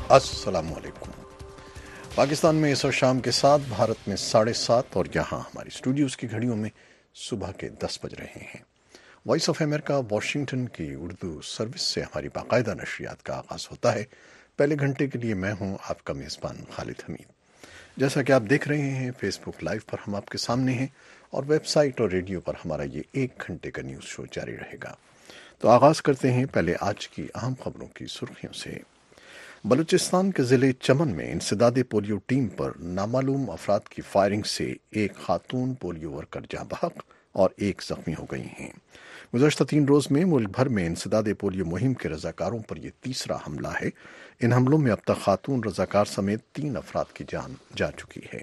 السلام علیکم۔ پاکستان میں اس وقت شام کے 7، بھارت میں 7:30 اور یہاں ہماری اسٹوڈیوز کی گھڑیوں میں صبح کے 10 بج رہے ہیں۔ وائس آف امریکہ واشنگٹن کی اردو سروس سے ہماری باقاعدہ نشریات کا آغاز ہوتا ہے۔ پہلے گھنٹے کے لیے میں ہوں آپ کا میزبان خالد حمید۔ جیسا کہ آپ دیکھ رہے ہیں فیس بک لائیو پر ہم آپ کے سامنے ہیں، اور ویب سائٹ اور ریڈیو پر ہمارا یہ 1 گھنٹے کا نیوز شو جاری رہے گا۔ تو آغاز کرتے ہیں پہلے آج کی اہم خبروں کی سرخیوں سے۔ بلوچستان کے ضلع چمن میں انسداد پولیو ٹیم پر نامعلوم افراد کی فائرنگ سے ایک خاتون پولیو ورکر جاں بحق اور ایک زخمی ہو گئی ہیں۔ گزشتہ 3 روز میں ملک بھر میں انسداد پولیو مہم کے رضاکاروں پر یہ تیسرا حملہ ہے۔ ان حملوں میں اب تک خاتون رضاکار سمیت 3 افراد کی جان جا چکی ہے۔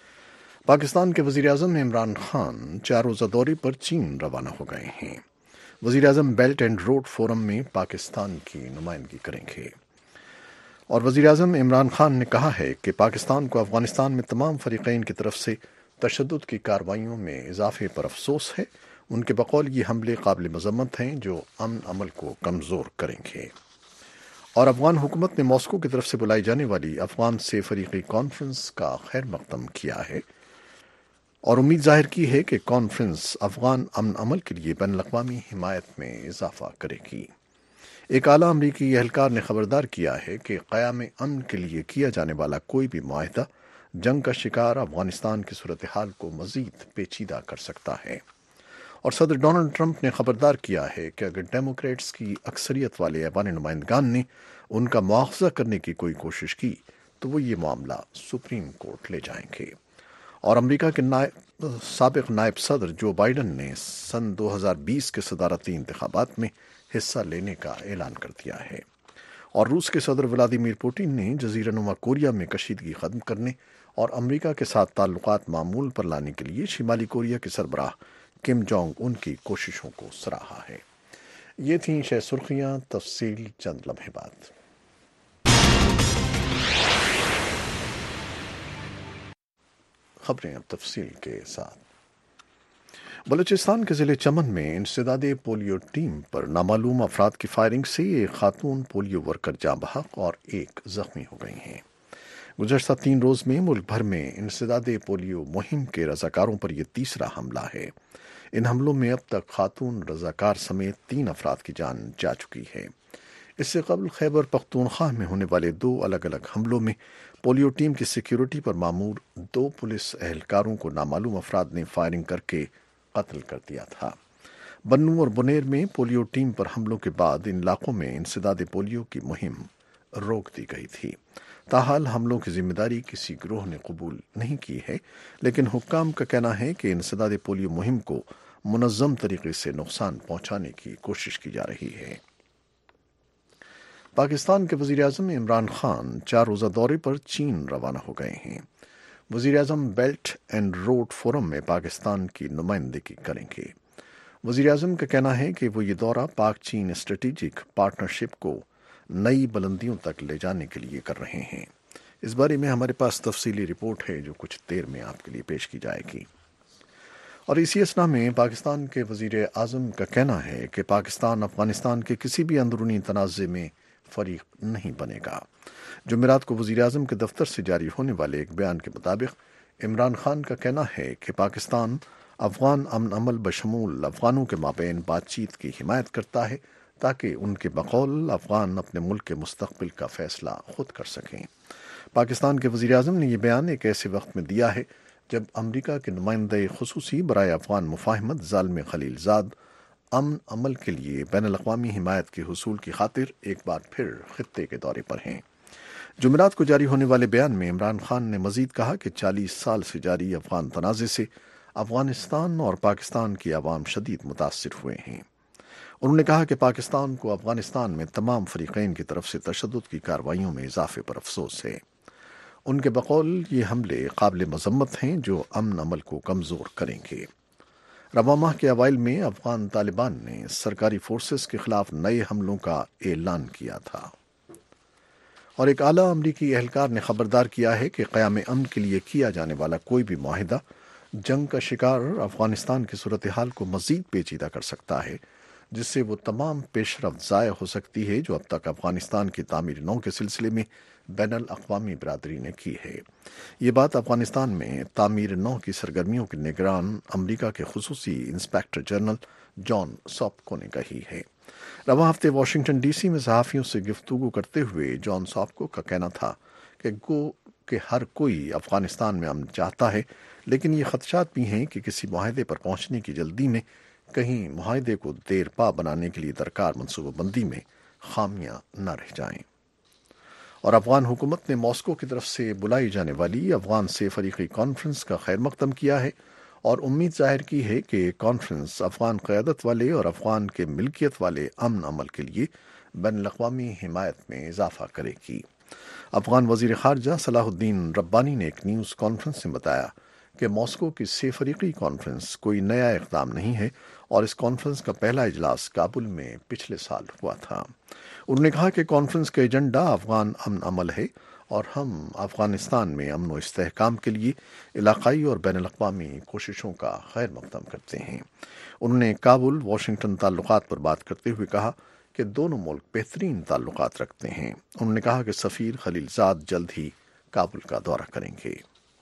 پاکستان کے وزیر اعظم عمران خان 4 روزہ دورے پر چین روانہ ہو گئے ہیں۔ وزیر اعظم بیلٹ اینڈ روڈ فورم میں پاکستان کی نمائندگی کریں گے، اور وزیر اعظم عمران خان نے کہا ہے کہ پاکستان کو افغانستان میں تمام فریقین کی طرف سے تشدد کی کارروائیوں میں اضافے پر افسوس ہے۔ ان کے بقول یہ حملے قابل مذمت ہیں جو امن عمل کو کمزور کریں گے۔ اور افغان حکومت نے ماسکو کی طرف سے بلائی جانے والی افغان سے فریقی کانفرنس کا خیر مقدم کیا ہے، اور امید ظاہر کی ہے کہ کانفرنس افغان امن عمل کے لیے بین الاقوامی حمایت میں اضافہ کرے گی۔ ایک اعلیٰ امریکی اہلکار نے خبردار کیا ہے کہ قیام امن کے لیے کیا جانے والا کوئی بھی معاہدہ جنگ کا شکار افغانستان کی صورتحال کو مزید پیچیدہ کر سکتا ہے۔ اور صدر ڈونلڈ ٹرمپ نے خبردار کیا ہے کہ اگر ڈیموکریٹس کی اکثریت والے ایوان نمائندگان نے ان کا مواخذہ کرنے کی کوئی کوشش کی تو وہ یہ معاملہ سپریم کورٹ لے جائیں گے۔ اور امریکہ کے سابق نائب صدر جو بائیڈن نے سن 2020 کے صدارتی انتخابات میں حصہ لینے کا اعلان کر دیا ہے۔ اور روس کے صدر ولادیمیر پوٹن نے جزیرہ نما کوریا میں کشیدگی ختم کرنے اور امریکہ کے ساتھ تعلقات معمول پر لانے کے لیے شمالی کوریا کے سربراہ کم جونگ ان کی کوششوں کو سراہا ہے۔ یہ تھیں شہ سرخیاں، تفصیل چند لمحے بعد۔ خبریں اب تفصیل کے ساتھ۔ بلوچستان کے ضلع چمن میں انسداد پولیو ٹیم پر نامعلوم افراد کی فائرنگ سے ایک خاتون پولیو ورکر جاں بحق اور ایک زخمی ہو گئی ہیں۔ گزشتہ 3 روز میں ملک بھر میں انسداد پولیو مہم کے رضاکاروں پر یہ تیسرا حملہ ہے۔ ان حملوں میں اب تک خاتون رضاکار سمیت 3 افراد کی جان جا چکی ہے۔ اس سے قبل خیبر پختونخوا میں ہونے والے 2 الگ الگ حملوں میں پولیو ٹیم کی سیکیورٹی پر مامور 2 پولیس اہلکاروں کو نامعلوم افراد نے فائرنگ کر کے قتل کر دیا تھا۔ بنوں اور بنیر میں پولیو ٹیم پر حملوں کے بعد ان علاقوں میں انسداد پولیو کی مہم روک دی گئی تھی۔ تاحال حملوں کی ذمہ داری کسی گروہ نے قبول نہیں کی ہے، لیکن حکام کا کہنا ہے کہ انسداد پولیو مہم کو منظم طریقے سے نقصان پہنچانے کی کوشش کی جا رہی ہے۔ پاکستان کے وزیر اعظم عمران خان 4 روزہ دورے پر چین روانہ ہو گئے ہیں۔ وزیر اعظم بیلٹ اینڈ روڈ فورم میں پاکستان کی نمائندگی کریں گے۔ وزیر اعظم کا کہنا ہے کہ وہ یہ دورہ پاک چین اسٹریٹجک پارٹنرشپ کو نئی بلندیوں تک لے جانے کے لیے کر رہے ہیں۔ اس بارے میں ہمارے پاس تفصیلی رپورٹ ہے جو کچھ دیر میں آپ کے لیے پیش کی جائے گی۔ اور اسی اثنا میں پاکستان کے وزیر اعظم کا کہنا ہے کہ پاکستان افغانستان کے کسی بھی اندرونی تنازع میں فریق نہیں بنے گا۔ جمعرات کو وزیر اعظم کے دفتر سے جاری ہونے والے ایک بیان کے مطابق عمران خان کا کہنا ہے کہ پاکستان افغان امن عمل بشمول افغانوں کے مابین بات چیت کی حمایت کرتا ہے تاکہ ان کے بقول افغان اپنے ملک کے مستقبل کا فیصلہ خود کر سکیں۔ پاکستان کے وزیر اعظم نے یہ بیان ایک ایسے وقت میں دیا ہے جب امریکہ کے نمائندہ خصوصی برائے افغان مفاہمت زالم خلیل زاد امن عمل کے لیے بین الاقوامی حمایت کے حصول کی خاطر ایک بار پھر خطے کے دورے پر ہیں۔ جمعرات کو جاری ہونے والے بیان میں عمران خان نے مزید کہا کہ 40 سال سے جاری افغان تنازع سے افغانستان اور پاکستان کی عوام شدید متاثر ہوئے ہیں۔ انہوں نے کہا کہ پاکستان کو افغانستان میں تمام فریقین کی طرف سے تشدد کی کارروائیوں میں اضافے پر افسوس ہے۔ ان کے بقول یہ حملے قابل مذمت ہیں جو امن عمل کو کمزور کریں گے۔ رواں ماہ کے اوائل میں افغان طالبان نے سرکاری فورسز کے خلاف نئے حملوں کا اعلان کیا تھا۔ اور ایک اعلیٰ امریکی اہلکار نے خبردار کیا ہے کہ قیام امن کے لیے کیا جانے والا کوئی بھی معاہدہ جنگ کا شکار افغانستان کی صورتحال کو مزید پیچیدہ کر سکتا ہے۔ جس سے وہ تمام پیش رفت ضائع ہو سکتی ہے جو اب تک افغانستان کی تعمیر نو کے سلسلے میں بین الاقوامی برادری نے کی ہے۔ یہ بات افغانستان میں تعمیر نو کی سرگرمیوں کے نگران امریکہ کے خصوصی انسپیکٹر جنرل جان ساپکو نے کہی ہے۔ رواں ہفتے واشنگٹن ڈی سی میں صحافیوں سے گفتگو کرتے ہوئے جان ساپکو کا کہنا تھا کہ ہر کوئی افغانستان میں امن چاہتا ہے، لیکن یہ خدشات بھی ہیں کہ کسی معاہدے پر پہنچنے کی جلدی میں کہیں معاہدے کو دیر پا بنانے کے لیے درکار منصوبہ بندی میں خامیاں نہ رہ جائیں۔ اور افغان حکومت نے ماسکو کی طرف سے بلائی جانے والی افغان سے فریقی کانفرنس کا خیر مقدم کیا ہے اور امید ظاہر کی ہے کہ کانفرنس افغان قیادت والے اور افغان کے ملکیت والے امن عمل کے لیے بین الاقوامی حمایت میں اضافہ کرے گی۔ افغان وزیر خارجہ صلاح الدین ربانی نے ایک نیوز کانفرنس میں بتایا کہ ماسکو کی سے فریقی کانفرنس کوئی نیا اقدام نہیں ہے اور اس کانفرنس کا پہلا اجلاس کابل میں پچھلے سال ہوا تھا۔ انہوں نے کہا کہ کانفرنس کا ایجنڈا افغان امن عمل ہے اور ہم افغانستان میں امن و استحکام کے لیے علاقائی اور بین الاقوامی کوششوں کا خیر مقدم کرتے ہیں۔ انہوں نے کابل واشنگٹن تعلقات پر بات کرتے ہوئے کہا کہ دونوں ملک بہترین تعلقات رکھتے ہیں۔ انہوں نے کہا کہ سفیر خلیل زاد جلد ہی کابل کا دورہ کریں گے۔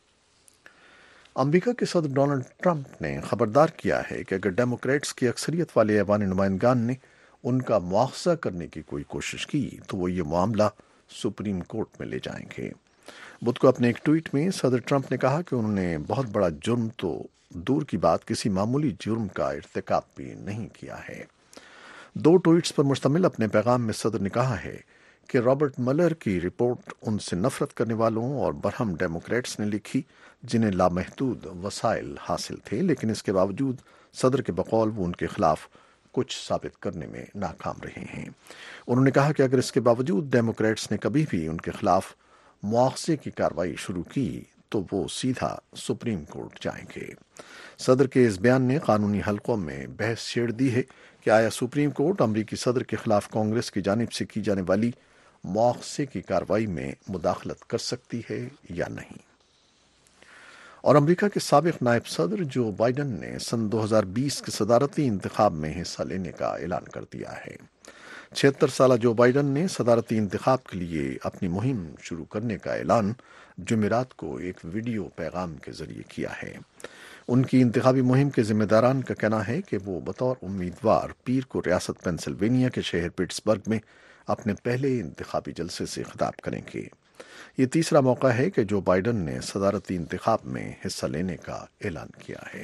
امریکہ کے صدر ڈونلڈ ٹرمپ نے خبردار کیا ہے کہ اگر ڈیموکریٹس کی اکثریت والے ایوان نمائندگان نے ان کا مواخذہ کرنے کی کوئی کوشش کی تو وہ یہ معاملہ سپریم کورٹ میں لے جائیں گے۔ بدھ کو اپنے ایک ٹویٹ میں صدر ٹرمپ نے کہا کہ انہوں نے بہت بڑا جرم تو دور کی بات کسی معمولی جرم کا ارتکاب بھی نہیں کیا ہے۔ 2 ٹویٹس پر مشتمل اپنے پیغام میں صدر نے کہا ہے کہ رابرٹ ملر کی رپورٹ ان سے نفرت کرنے والوں اور برہم ڈیموکریٹس نے لکھی جنہیں لامحدود وسائل حاصل تھے، لیکن اس کے باوجود صدر کے بقول وہ ان کے خلاف کچھ ثابت کرنے میں ناکام رہے ہیں۔ انہوں نے کہا کہ اگر اس کے باوجود ڈیموکریٹس نے کبھی بھی ان کے خلاف مواخذے کی کارروائی شروع کی تو وہ سیدھا سپریم کورٹ جائیں گے۔ صدر کے اس بیان نے قانونی حلقوں میں بحث چھیڑ دی ہے کہ آیا سپریم کورٹ امریکی صدر کے خلاف کانگریس کی جانب سے کی جانے والی مواخذے کی کارروائی میں مداخلت کر سکتی ہے یا نہیں۔ اور امریکہ کے سابق نائب صدر جو بائیڈن نے سن 2020 کے صدارتی انتخاب میں حصہ لینے کا اعلان کر دیا ہے۔ 76 سالہ جو بائیڈن نے صدارتی انتخاب کے لیے اپنی مہم شروع کرنے کا اعلان جمعرات کو ایک ویڈیو پیغام کے ذریعے کیا ہے۔ ان کی انتخابی مہم کے ذمہ داران کا کہنا ہے کہ وہ بطور امیدوار پیر کو ریاست پینسلوینیا کے شہر پٹسبرگ میں اپنے پہلے انتخابی جلسے سے خطاب کریں گے۔ یہ تیسرا موقع ہے کہ جو بائیڈن نے صدارتی انتخاب میں حصہ لینے کا اعلان کیا ہے۔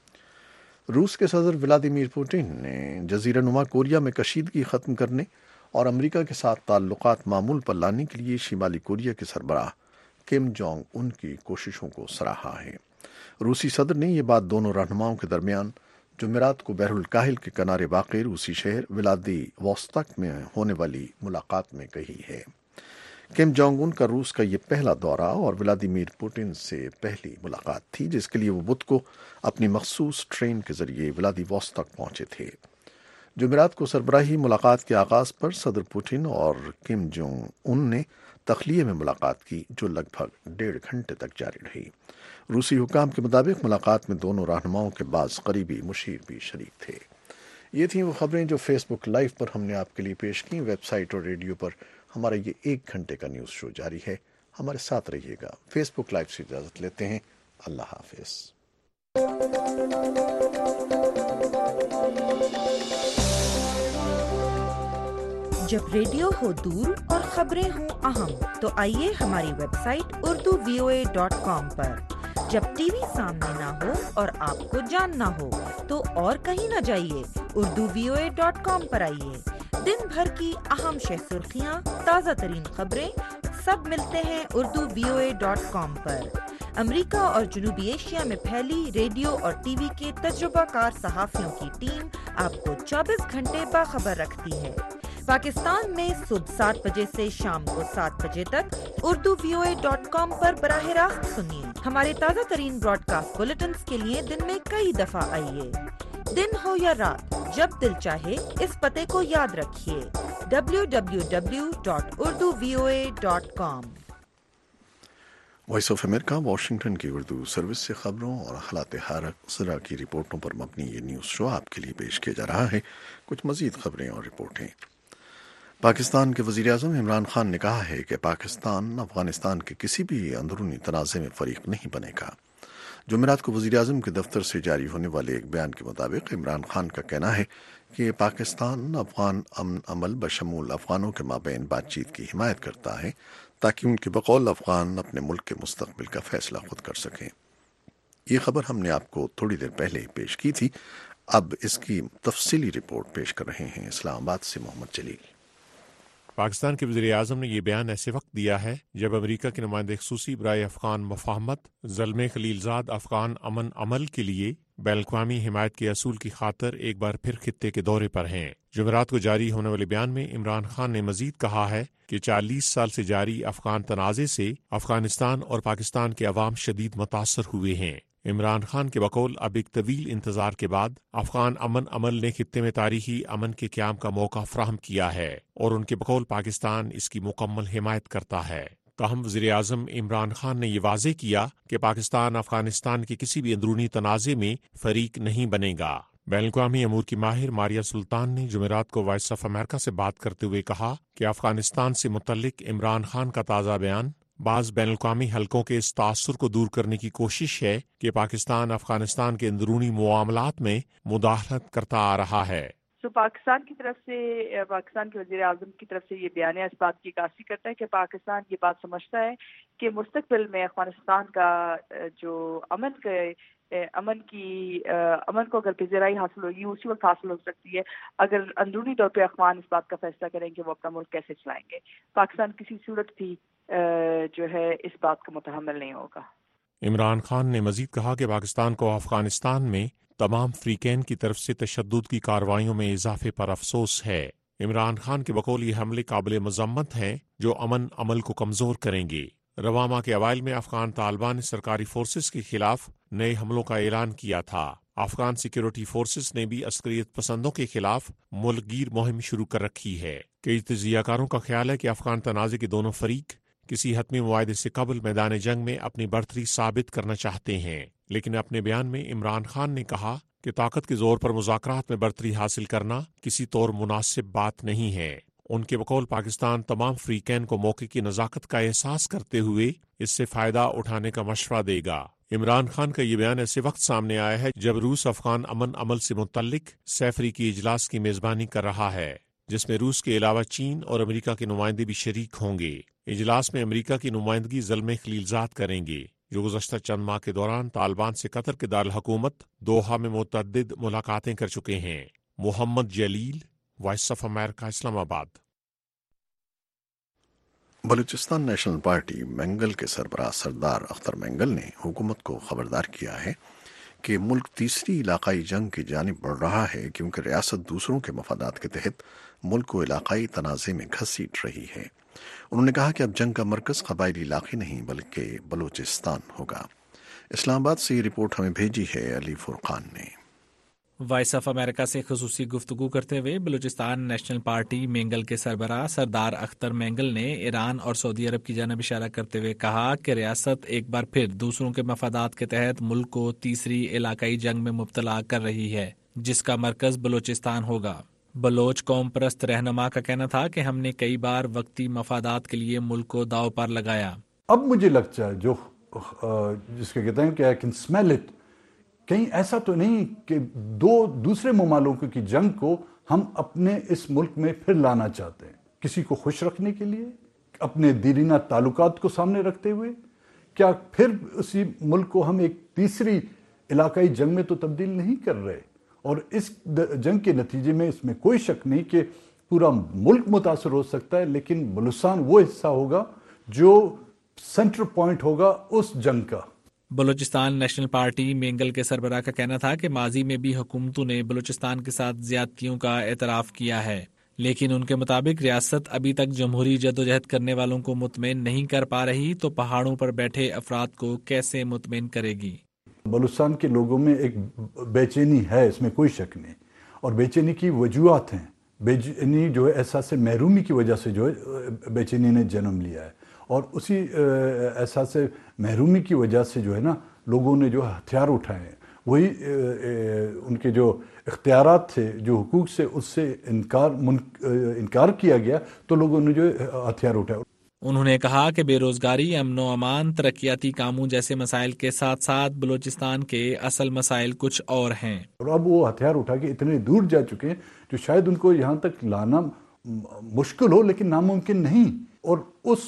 روس کے صدر ولادیمیر پوٹن نے جزیرہ نما کوریا میں کشیدگی ختم کرنے اور امریکہ کے ساتھ تعلقات معمول پر لانے کے لیے شمالی کوریا کے سربراہ کم جونگ ان کی کوششوں کو سراہا ہے۔ روسی صدر نے یہ بات دونوں رہنماؤں کے درمیان جمعرات کو بحر الکاہل کے کنارے واقع روسی شہر ولادی ووستک میں ہونے والی ملاقات میں کہی ہے۔ کم جونگ ان کا روس کا یہ پہلا دورہ اور ولادیمیر پوٹن سے پہلی ملاقات تھی جس کے لیے وہ بدھ کو اپنی مخصوص ٹرین کے ذریعے ولادی ووستک پہنچے تھے۔ جمعرات کو سربراہی ملاقات کے آغاز پر صدر پوٹن اور کم جونگ ان نے تخلیے میں ملاقات کی جو لگ بھگ 1.5 گھنٹے تک جاری رہی۔ روسی حکام کے مطابق ملاقات میں دونوں رہنماؤں کے بعض قریبی مشیر بھی شریک تھے۔ یہ تھیں وہ خبریں جو فیس بک لائیو پر ہم نے آپ کے لیے پیش کی۔ ویب سائٹ اور ریڈیو پر ہمارا یہ 1 گھنٹے کا نیوز شو جاری ہے۔ ہمارے ساتھ رہیے گا۔ فیس بک لائیو سے اجازت لیتے ہیں۔ اللہ حافظ۔ جب ریڈیو ہو دور اور خبریں ہوں اہم تو آئیے ہماری ویب سائٹ urduvoa.com پر۔ جب ٹی وی سامنے نہ ہو اور آپ کو جاننا ہو تو اور کہیں نہ جائیے، urduvoa.com پر آئیے۔ دن بھر کی اہم شہ سرخیاں، تازہ ترین خبریں سب ملتے ہیں urduvoa.com پر۔ امریکہ اور جنوبی ایشیا میں پھیلی ریڈیو اور ٹی وی کے تجربہ کار صحافیوں کی ٹیم آپ کو 24 گھنٹے باخبر رکھتی ہے۔ پاکستان میں صبح 7 بجے سے شام کو 7 بجے تک urduvoa.com پر براہ راست سنیے۔ ہمارے تازہ ترین براڈ کاسٹ بلیٹنز کے لیے دن میں کئی دفعہ آئیے۔ دن ہو یا رات، جب دل چاہے اس پتے کو یاد رکھیے www.urduvoa.com۔ Voice of America Washington کی اردو سروس سے خبروں اور حالات حاضرہ کی رپورٹوں پر مبنی یہ نیوز شو آپ کے لیے پیش کیا جا رہا ہے۔ کچھ مزید خبریں اور رپورٹیں۔ پاکستان کے وزیر اعظم عمران خان نے کہا ہے کہ پاکستان افغانستان کے کسی بھی اندرونی تنازع میں فریق نہیں بنے گا۔ جمعرات کو وزیر اعظم کے دفتر سے جاری ہونے والے ایک بیان کے مطابق عمران خان کا کہنا ہے کہ پاکستان افغان امن عمل بشمول افغانوں کے مابین بات چیت کی حمایت کرتا ہے تاکہ ان کے بقول افغان اپنے ملک کے مستقبل کا فیصلہ خود کر سکیں۔ یہ خبر ہم نے آپ کو تھوڑی دیر پہلے پیش کی تھی۔ اب اس کی تفصیلی رپورٹ پیش کر رہے ہیں اسلام آباد سے محمد جلیل۔ پاکستان کے وزیر اعظم نے یہ بیان ایسے وقت دیا ہے جب امریکہ کے نمائندہ خصوصی برائے افغان مفاہمت زلمے خلیل زاد افغان امن عمل کے لیے بین الاقوامی حمایت کے اصول کی خاطر ایک بار پھر خطے کے دورے پر ہیں۔ جمعرات کو جاری ہونے والے بیان میں عمران خان نے مزید کہا ہے کہ 40 سال سے جاری افغان تنازع سے افغانستان اور پاکستان کے عوام شدید متاثر ہوئے ہیں۔ عمران خان کے بقول اب ایک طویل انتظار کے بعد افغان امن عمل نے خطے میں تاریخی امن کے قیام کا موقع فراہم کیا ہے اور ان کے بقول پاکستان اس کی مکمل حمایت کرتا ہے۔ تاہم وزیر اعظم عمران خان نے یہ واضح کیا کہ پاکستان افغانستان کے کسی بھی اندرونی تنازع میں فریق نہیں بنے گا۔ بین الاقوامی امور کی ماہر ماریا سلطان نے جمعرات کو وائس آف امریکہ سے بات کرتے ہوئے کہا کہ افغانستان سے متعلق عمران خان کا تازہ بیان بعض بین الاقوامی حلقوں کے اس تاثر کو دور کرنے کی کوشش ہے کہ پاکستان افغانستان کے اندرونی معاملات میں مداخلت کرتا آ رہا ہے۔ پاکستان کی طرف سے پاکستان کے وزیر اعظم کی طرف سے یہ بیانیہ اس بات کی عکاسی کرتا ہے کہ پاکستان یہ بات سمجھتا ہے کہ مستقبل میں افغانستان کا جو امن کو اگر پذیرائی حاصل ہوگی اسی وقت حاصل ہو سکتی ہے اگر اندرونی طور پہ افغان اس بات کا فیصلہ کریں کہ وہ اپنا ملک کیسے چلائیں گے۔ پاکستان کسی صورت بھی جو ہے اس بات کا متحمل نہیں ہوگا۔ عمران خان نے مزید کہا کہ پاکستان کو افغانستان میں تمام فریقین کی طرف سے تشدد کی کارروائیوں میں اضافے پر افسوس ہے۔ عمران خان کے بقول یہ حملے قابل مذمت ہیں جو امن عمل کو کمزور کریں گے۔ رواں ماہ کے اوائل میں افغان طالبان نے سرکاری فورسز کے خلاف نئے حملوں کا اعلان کیا تھا۔ افغان سیکیورٹی فورسز نے بھی عسکریت پسندوں کے خلاف ملک گیر مہم شروع کر رکھی ہے۔ کئی تجزیہ کاروں کا خیال ہے کہ افغان تنازع کے دونوں فریق کسی حتمی معاہدے سے قبل میدان جنگ میں اپنی برتری ثابت کرنا چاہتے ہیں، لیکن اپنے بیان میں عمران خان نے کہا کہ طاقت کے زور پر مذاکرات میں برتری حاصل کرنا کسی طور مناسب بات نہیں ہے۔ ان کے بقول پاکستان تمام فریقین کو موقع کی نزاکت کا احساس کرتے ہوئے اس سے فائدہ اٹھانے کا مشورہ دے گا۔ عمران خان کا یہ بیان ایسے وقت سامنے آیا ہے جب روس افغان امن عمل سے متعلق سیفری کی اجلاس کی میزبانی کر رہا ہے، جس میں روس کے علاوہ چین اور امریکہ کے نمائندے بھی شریک ہوں گے۔ اجلاس میں امریکہ کی نمائندگی زلمے خلیل زاد کریں گے، جو گزشتہ چند ماہ کے دوران طالبان سے قطر کے دارالحکومت دوحہ میں متعدد ملاقاتیں کر چکے ہیں۔ محمد جلیل، وائس آف امریکہ، اسلام آباد۔ بلوچستان نیشنل پارٹی مینگل کے سربراہ سردار اختر مینگل نے حکومت کو خبردار کیا ہے کہ ملک تیسری علاقائی جنگ کی جانب بڑھ رہا ہے کیونکہ ریاست دوسروں کے مفادات کے تحت ملک کو علاقائی تنازع میں گھسیٹ رہی ہے۔ انہوں نے کہا کہ اب جنگ کا مرکز قبائلی علاقے نہیں بلکہ بلوچستان ہوگا۔ اسلام آباد سے یہ رپورٹ ہمیں بھیجی ہے علی فرقان نے۔ وائس آف امریکہ سے خصوصی گفتگو کرتے ہوئے بلوچستان نیشنل پارٹی مینگل کے سربراہ سردار اختر مینگل نے ایران اور سعودی عرب کی جانب اشارہ کرتے ہوئے کہا کہ ریاست ایک بار پھر دوسروں کے مفادات کے تحت ملک کو تیسری علاقائی جنگ میں مبتلا کر رہی ہے، جس کا مرکز بلوچستان ہوگا۔ بلوچ قوم پرست رہنما کا کہنا تھا کہ ہم نے کئی بار وقتی مفادات کے لیے ملک کو داؤ پر لگایا۔ اب مجھے لگتا ہے جو جس کے کہتے ہیں کہ I can smell it، کہیں ایسا تو نہیں کہ دوسرے ممالک کی جنگ کو ہم اپنے اس ملک میں پھر لانا چاہتے ہیں، کسی کو خوش رکھنے کے لیے، اپنے دیرینہ تعلقات کو سامنے رکھتے ہوئے؟ کیا پھر اسی ملک کو ہم ایک تیسری علاقائی جنگ میں تو تبدیل نہیں کر رہے؟ اور اس جنگ کے نتیجے میں اس میں کوئی شک نہیں کہ پورا ملک متاثر ہو سکتا ہے، لیکن بلوچستان وہ حصہ ہوگا جو سینٹر پوائنٹ ہوگا اس جنگ کا۔ بلوچستان نیشنل پارٹی مینگل کے سربراہ کا کہنا تھا کہ ماضی میں بھی حکومتوں نے بلوچستان کے ساتھ زیادتیوں کا اعتراف کیا ہے، لیکن ان کے مطابق ریاست ابھی تک جمہوری جدوجہد کرنے والوں کو مطمئن نہیں کر پا رہی تو پہاڑوں پر بیٹھے افراد کو کیسے مطمئن کرے گی؟ بلوچستان کے لوگوں میں ایک بے چینی ہے، اس میں کوئی شک نہیں، اور بے چینی کی وجوہات ہیں۔ بے چینی جو ہے احساس محرومی کی وجہ سے جو ہے بے چینی نے جنم لیا ہے، اور اسی احساس محرومی کی وجہ سے جو ہے نا لوگوں نے جو ہتھیار اٹھائے ہیں، وہی ان کے جو اختیارات تھے، جو حقوق سے اس سے انکار کیا گیا تو لوگوں نے جو ہتھیار اٹھائے۔ انہوں نے کہا کہ بے روزگاری، امن و امان، ترقیاتی کاموں جیسے مسائل کے ساتھ ساتھ بلوچستان کے اصل مسائل کچھ اور ہیں، اور اب وہ ہتھیار اٹھا کے اتنے دور جا چکے ہیں جو شاید ان کو یہاں تک لانا مشکل ہو لیکن ناممکن نہیں، اور اس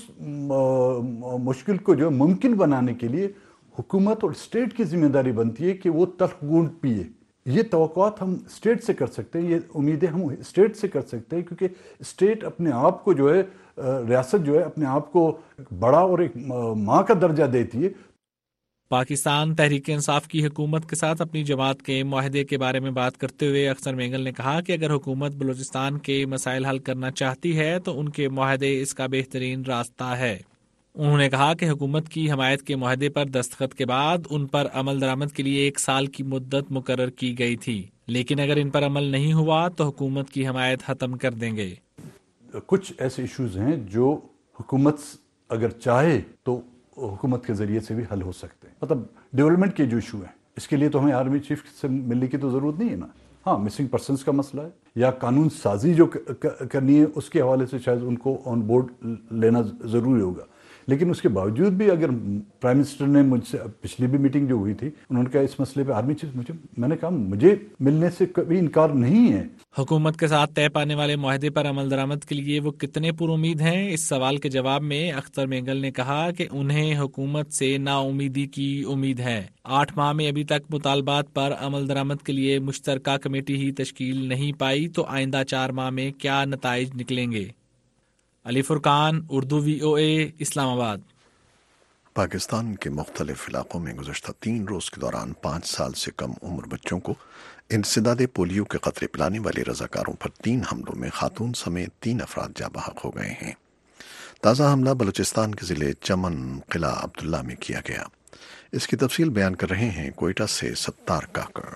مشکل کو جو ممکن بنانے کے لیے حکومت اور اسٹیٹ کی ذمہ داری بنتی ہے کہ وہ تلخ گونٹ پیے۔ یہ توقعات ہم اسٹیٹ سے کر سکتے ہیں، یہ امیدیں ہم اسٹیٹ سے کر سکتے ہیں، کیونکہ اسٹیٹ اپنے آپ کو جو ہے، ریاست جو ہے اپنے آپ کو بڑا اور ایک ماں کا درجہ دیتی ہے۔ پاکستان تحریک انصاف کی حکومت کے ساتھ اپنی جماعت کے معاہدے کے بارے میں بات کرتے ہوئے اختر مینگل نے کہا کہ اگر حکومت بلوچستان کے مسائل حل کرنا چاہتی ہے تو ان کے معاہدے اس کا بہترین راستہ ہے۔ انہوں نے کہا کہ حکومت کی حمایت کے معاہدے پر دستخط کے بعد ان پر عمل درآمد کے لیے 1 سال کی مدت مقرر کی گئی تھی، لیکن اگر ان پر عمل نہیں ہوا تو حکومت کی حمایت ختم کر دیں گے۔ کچھ ایسے ایشوز ہیں جو حکومت اگر چاہے تو حکومت کے ذریعے سے بھی حل ہو سکتے ہیں، مطلب ڈیولپمنٹ کے جو ایشو ہیں، اس کے لیے تو ہمیں آرمی چیف سے ملنے کی تو ضرورت نہیں ہے نا۔ ہاں، مسنگ پرسنس کا مسئلہ ہے یا قانون سازی جو کرنی ہے اس کے حوالے سے شاید ان کو آن بورڈ لینا ضروری ہوگا، لیکن اس کے باوجود بھی اگر پرائم منسٹر نے مجھ سے پچھلی بھی میٹنگ جو ہوئی تھی، انہوں نے کہا اس مسئلے پہ آرمی چیف میں نے کہا مجھے ملنے سے کبھی انکار نہیں ہے۔ حکومت کے ساتھ طے پانے والے معاہدے پر عمل درآمد کے لیے وہ کتنے پر امید ہیں؟ اس سوال کے جواب میں اختر مینگل نے کہا کہ انہیں حکومت سے نا امیدی کی امید ہے۔ 8 ماہ میں ابھی تک مطالبات پر عمل درآمد کے لیے مشترکہ کمیٹی ہی تشکیل نہیں پائی تو آئندہ 4 ماہ میں کیا نتائج نکلیں گے؟ علی فرقان، اردو VOA، اسلام آباد۔ پاکستان کے مختلف علاقوں میں گزشتہ 3 روز کے دوران 5 سال سے کم عمر بچوں کو انسداد پولیو کے قطرے پلانے والے رضاکاروں پر 3 حملوں میں خاتون سمیت 3 افراد جاں بحق ہو گئے ہیں۔ تازہ حملہ بلوچستان کے ضلع چمن قلعہ عبداللہ میں کیا گیا۔ اس کی تفصیل بیان کر رہے ہیں کوئٹہ سے ستار کاکڑ۔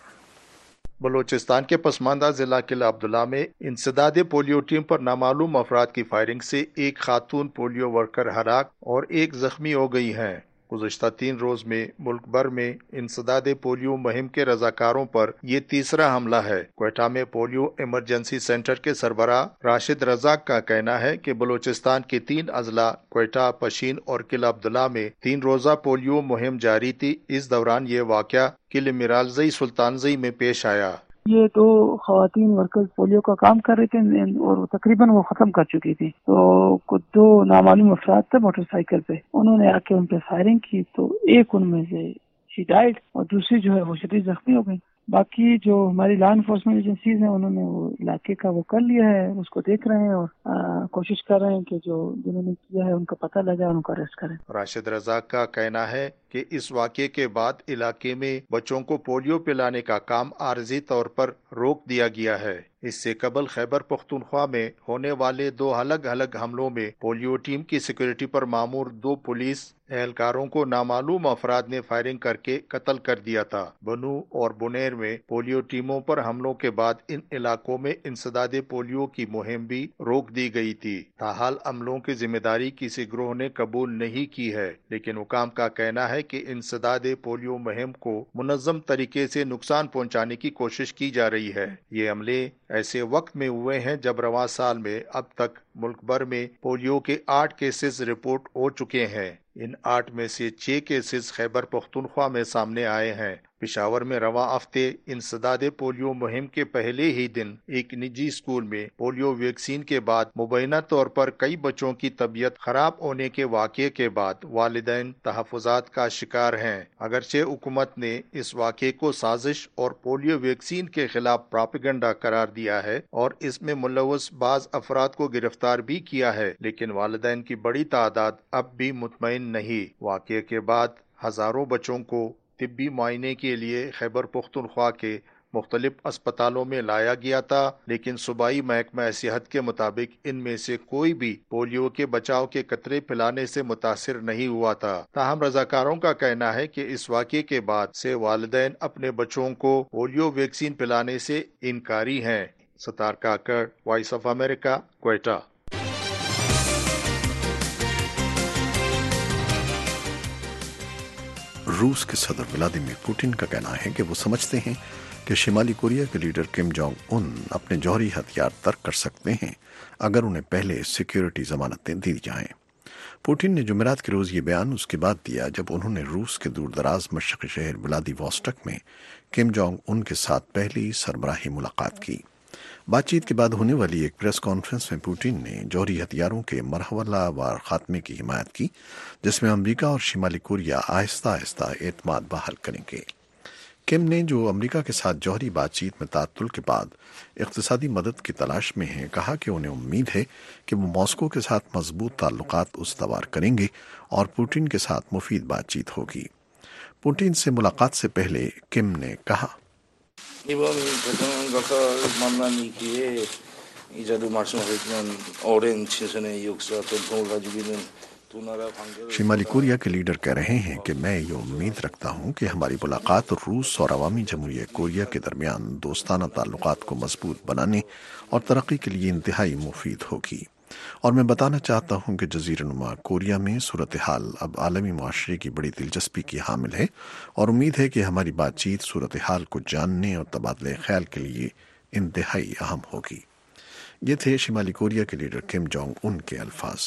بلوچستان کے پسماندہ ضلع قلعہ عبداللہ میں انسداد پولیو ٹیم پر نامعلوم افراد کی فائرنگ سے 1 خاتون پولیو ورکر ہلاک اور 1 زخمی ہو گئی ہیں۔ گزشتہ 3 روز میں ملک بھر میں انسداد پولیو مہم کے رضاکاروں پر یہ تیسرا حملہ ہے۔ کوئٹہ میں پولیو ایمرجنسی سینٹر کے سربراہ راشد رزاق کا کہنا ہے کہ بلوچستان کے 3 اضلاع کوئٹہ، پشین اور قلعہ عبداللہ میں 3 روزہ پولیو مہم جاری تھی۔ اس دوران یہ واقعہ قلعہ میرالزئی سلطانزئی میں پیش آیا۔ یہ 2 خواتین ورکر پولیو کا کام کر رہے تھے اور تقریباً وہ ختم کر چکی تھی، تو کچھ 2 نامعلوم افراد تھے موٹر سائیکل پہ، انہوں نے آ کے ان پہ فائرنگ کی تو ایک ان میں سے شی ڈائیڈ اور دوسری جو ہے وہ شدید زخمی ہو گئی۔ باقی جو ہماری لا انفورسمنٹ ایجنسیز ہیں انہوں نے وہ علاقے کا وہ کر لیا ہے، اس کو دیکھ رہے ہیں اور کوشش کر رہے ہیں کہ جنہوں نے کیا ہے ان کا پتہ لگا اور ان کو اریسٹ کریں۔ راشد رزاق کا کہنا ہے کہ اس واقعے کے بعد علاقے میں بچوں کو پولیو پلانے کا کام عارضی طور پر روک دیا گیا ہے۔ اس سے قبل خیبر پختونخوا میں ہونے والے 2 الگ الگ حملوں میں پولیو ٹیم کی سیکورٹی پر مامور 2 پولیس اہلکاروں کو نامعلوم افراد نے فائرنگ کر کے قتل کر دیا تھا۔ بنو اور بنیر میں پولیو ٹیموں پر حملوں کے بعد ان علاقوں میں انسداد پولیو کی مہم بھی روک دی گئی تھی۔ تاحال عملوں کی ذمہ داری کسی گروہ نے قبول نہیں کی ہے، لیکن حکام کا کہنا ہے کہ انسداد پولیو مہم کو منظم طریقے سے نقصان پہنچانے کی کوشش کی جا رہی ہے۔ یہ عملے ایسے وقت میں ہوئے ہیں جب رواں سال میں اب تک ملک بھر میں پولیو کے 8 کیسز رپورٹ ہو چکے ہیں۔ ان 8 میں سے 6 کیسز خیبر پختونخوا میں سامنے آئے ہیں۔ پشاور میں رواں ہفتے انسداد پولیو مہم کے پہلے ہی دن ایک نجی اسکول میں پولیو ویکسین کے بعد مبینہ طور پر کئی بچوں کی طبیعت خراب ہونے کے واقعے کے بعد والدین تحفظات کا شکار ہیں۔ اگرچہ حکومت نے اس واقعے کو سازش اور پولیو ویکسین کے خلاف پراپیگنڈا قرار دیا ہے اور اس میں ملوث بعض افراد کو گرفتار بھی کیا ہے، لیکن والدین کی بڑی تعداد اب بھی مطمئن نہیں۔ واقعے کے بعد ہزاروں بچوں کو طبی معائنے کے لیے خیبر پختونخوا کے مختلف اسپتالوں میں لایا گیا تھا، لیکن صوبائی محکمہ صحت کے مطابق ان میں سے کوئی بھی پولیو کے بچاؤ کے قطرے پلانے سے متاثر نہیں ہوا تھا۔ تاہم رضاکاروں کا کہنا ہے کہ اس واقعے کے بعد سے والدین اپنے بچوں کو پولیو ویکسین پلانے سے انکاری ہیں۔ Sattar Kakar, Voice of America, Quetta. रूस के सदर व्लादिमीर पुतिन का कहना है कि वो समझते हैं कि शिमाली कोरिया के लीडर किम जोंग उन अपने जौहरी हथियार तर्क कर सकते हैं अगर उन्हें पहले सिक्योरिटी जमानतें दी जाएं। पुतिन ने जुमेरात के रोज ये बयान उसके बाद दिया जब उन्होंने रूस के दूरदराज मशरक़ी शहर व्लादिवोस्टोक में किम जोंग उन के साथ पहली सरबराही मुलाकात की। बातचीत के बाद होने वाली एक प्रेस कॉन्फ्रेंस में पुतिन ने जौहरी हथियारों के मरहलावार खात्मे की हिमायत की, जिसमें अमेरिका और शिमाली कोरिया आहिस्ता आहिस्ता एतमाद बहाल करेंगे। किम ने, जो अमेरिका के साथ जौहरी बातचीत में तातुल के बाद इक़्तिसादी मदद की तलाश में हैं, कहा कि उन्हें उम्मीद है कि वो मॉस्को के साथ मजबूत ताल्लुकात उस्तवार करेंगे और पुतिन के साथ मुफीद बातचीत होगी। पुतिन से मुलाकात से पहले किम ने कहा, 이번 대통령과 만나기에 이자도 말씀하셨지만 오랜 친선의 역사 전통을 가지고 있는 두 나라 관계를 शिमाली कोरिया के लीडर कह रहे हैं कि मैं ये उम्मीद रखता हूं कि हमारी मुलाकात रूस और अवामी जमहूरिया कोरिया के दरमियान दोस्ताना ताल्लुकात को मजबूत बनाने और तरक्की के लिए इंतहाई मुफीद होगी। और मैं बताना चाहता हूं कि जजीरनुमा कोरिया में सूरत हाल अब आलमी मुआशरे की बड़ी दिलचस्पी की हामिल है और उम्मीद है कि हमारी बातचीत सूरत हाल को जानने और तबादले ख्याल के लिए इंतहाई अहम होगी। ये थे शिमाली कोरिया के लीडर किम जोंग उन के अल्फाज।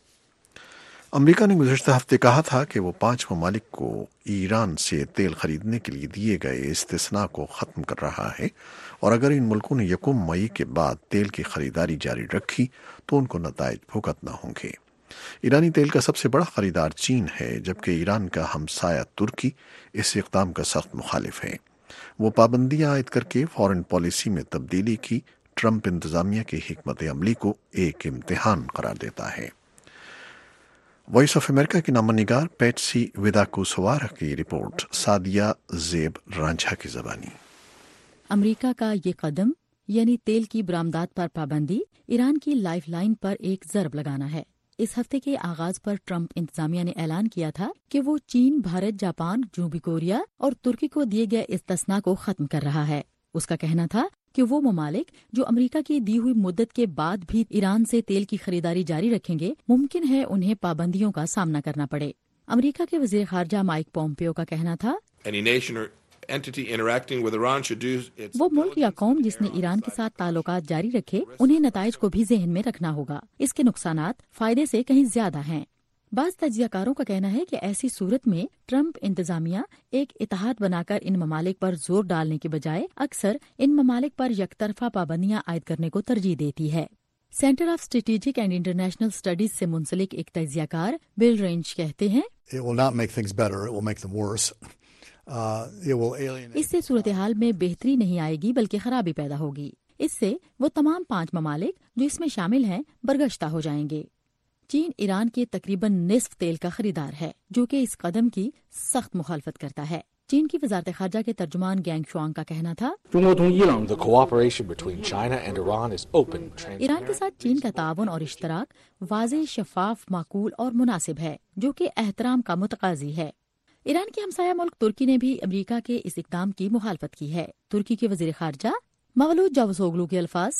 अमेरिका ने गुज़श्ता हफ्ते कहा था कि वो 5 ममालिक को ईरान से तेल खरीदने के लिए दिए गए इस्तिस्ना को ख़त्म कर रहा है और अगर इन मुल्कों ने 1 मई के बाद तेल की खरीदारी जारी रखी तो उनको नताइज भुगतना होंगे। ईरानी तेल का सबसे बड़ा खरीदार चीन है, जबकि ईरान का हमसाया तुर्की इस इक़दाम का सख्त मुखालिफ है। वो पाबंदियां आयद करके फॉरेन पॉलिसी में तब्दीली की ट्रंप इंतजामिया की हिकमत अमली को एक इम्तिहान करार देता है। वॉइस ऑफ अमेरिका की नामनिगार पेट्सी विदाकुसवारा की रिपोर्ट, सादिया जेब रांझा की ज़बानी। अमेरिका का ये कदम यानी तेल की बरामदात पर पाबंदी ईरान की लाइफलाइन पर एक ज़रब लगाना है। इस हफ्ते के आगाज पर ट्रंप इंतजामिया ने ऐलान किया था कि वो चीन, भारत, जापान, जनूबी कोरिया और तुर्की को दिए गए इस्तिस्ना को खत्म कर रहा है। उसका कहना था कि वो ममालिक जो अमेरिका की दी हुई मुद्दत के बाद भी ईरान से तेल की खरीदारी जारी रखेंगे, मुमकिन है उन्हें पाबंदियों का सामना करना पड़े। अमेरिका के वज़ीर ख़ारजा माइक पोम्पियो का कहना था, वो मुल्क या कौम जिसने ईरान के साथ ताल्लुकात जारी रखे, उन्हें नताइज को भी ज़हन में रखना होगा। इसके नुकसानात फ़ायदे से कहीं ज्यादा हैं। बाज़ तज्ज़ियाकारों का कहना है कि ऐसी सूरत में ट्रंप इंतजामिया एक इत्तेहाद बनाकर इन ममालिक पर जोर डालने के बजाय अक्सर इन ममालिक पर यकतरफा पाबंदियां आयद करने को तरजीह देती है। Center of Strategic and International Studies से मुंसलिक एक तज्ज़ियाकार बिल रेंज कहते हैं, इससे सूरत हाल में बेहतरी नहीं आएगी बल्कि खराबी पैदा होगी। इससे वो तमाम 5 ममालिक जो इसमें शामिल हैं बरगश्ता हो जाएंगे। चीन ईरान के तकरीबन निस्फ तेल का खरीदार है, जो कि इस कदम की सख्त मुखालफत करता है। चीन की वजारत खारजा के तर्जुमान गैंग शुआंग का कहना था, ईरान के साथ चीन का ताउन और इश्तराक वाज़ेह, शफाफ, माकूल और मुनासिब है, जो कि एहतराम का मुतकाजी है। ईरान के हमसाया मुल्क तुर्की ने भी अमेरिका के इस इक़दाम की मुखालफत की है। तुर्की के वज़ीर खारजा मवलूद जावसोगलू के अल्फाज,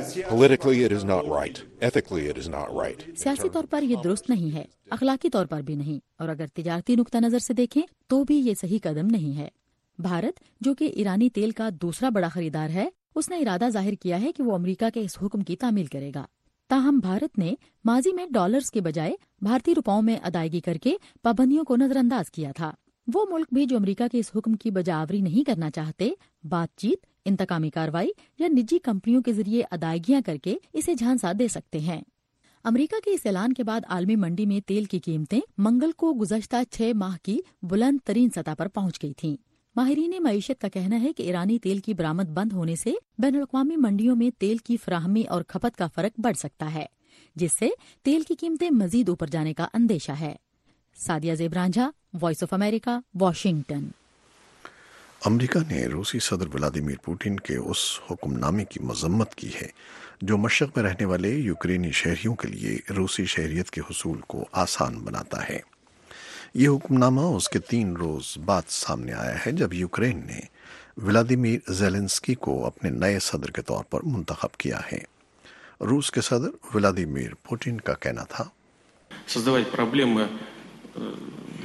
सियासी तौर पर ये दुरुस्त नहीं है, अखलाकी तौर पर भी नहीं, और अगर तिजारती नुक्ता नजर से देखें तो भी ये सही कदम नहीं है। भारत, जो कि ईरानी तेल का दूसरा बड़ा खरीदार है, उसने इरादा जाहिर किया है कि वो अमेरिका के इस हुक्म की तामील करेगा। ताहम भारत ने माजी में डॉलर्स के बजाय भारतीय रुपयों में अदायगी करके पाबंदियों को नजरअंदाज किया था। वो मुल्क भी जो अमेरिका के इस हुक्म की बजावरी नहीं करना चाहते, बातचीत, इंतकामी कार्रवाई या निजी कंपनियों के जरिए अदायगियां करके इसे झांसा दे सकते हैं। अमेरिका के इस ऐलान के बाद आलमी मंडी में तेल की कीमतें मंगल को गुज़श्ता 6 माह की बुलंद तरीन सतह पर पहुंच गई थीं। माहिरीन मईशत का कहना है कि ईरानी तेल की बरामद बंद होने से बैनुल-अक़वामी मंडियों में तेल की फराहमी और खपत का फर्क बढ़ सकता है, जिससे तेल की कीमतें मजीद ऊपर जाने का अंदेशा है। Sadia Zeb Ranjha, Voice of America, Washington. America ने रूसी सदर व्लादिमीर पुतिन के उस हुक्मनामे की मजम्मत की है जो मशरक़ में रहने वाले यूक्रेनी शहरियों के लिए रूसी शहरियत के हुसूल को आसान बनाता है। ये हुक्मनामा उसके 3 रोज बाद सामने आया है जब यूक्रेन ने व्लादिमीर ज़ेलेंस्की को अपने नए सदर के तौर पर मुंतखब किया है। रूस के सदर व्लादिमीर पुतिन का कहना था,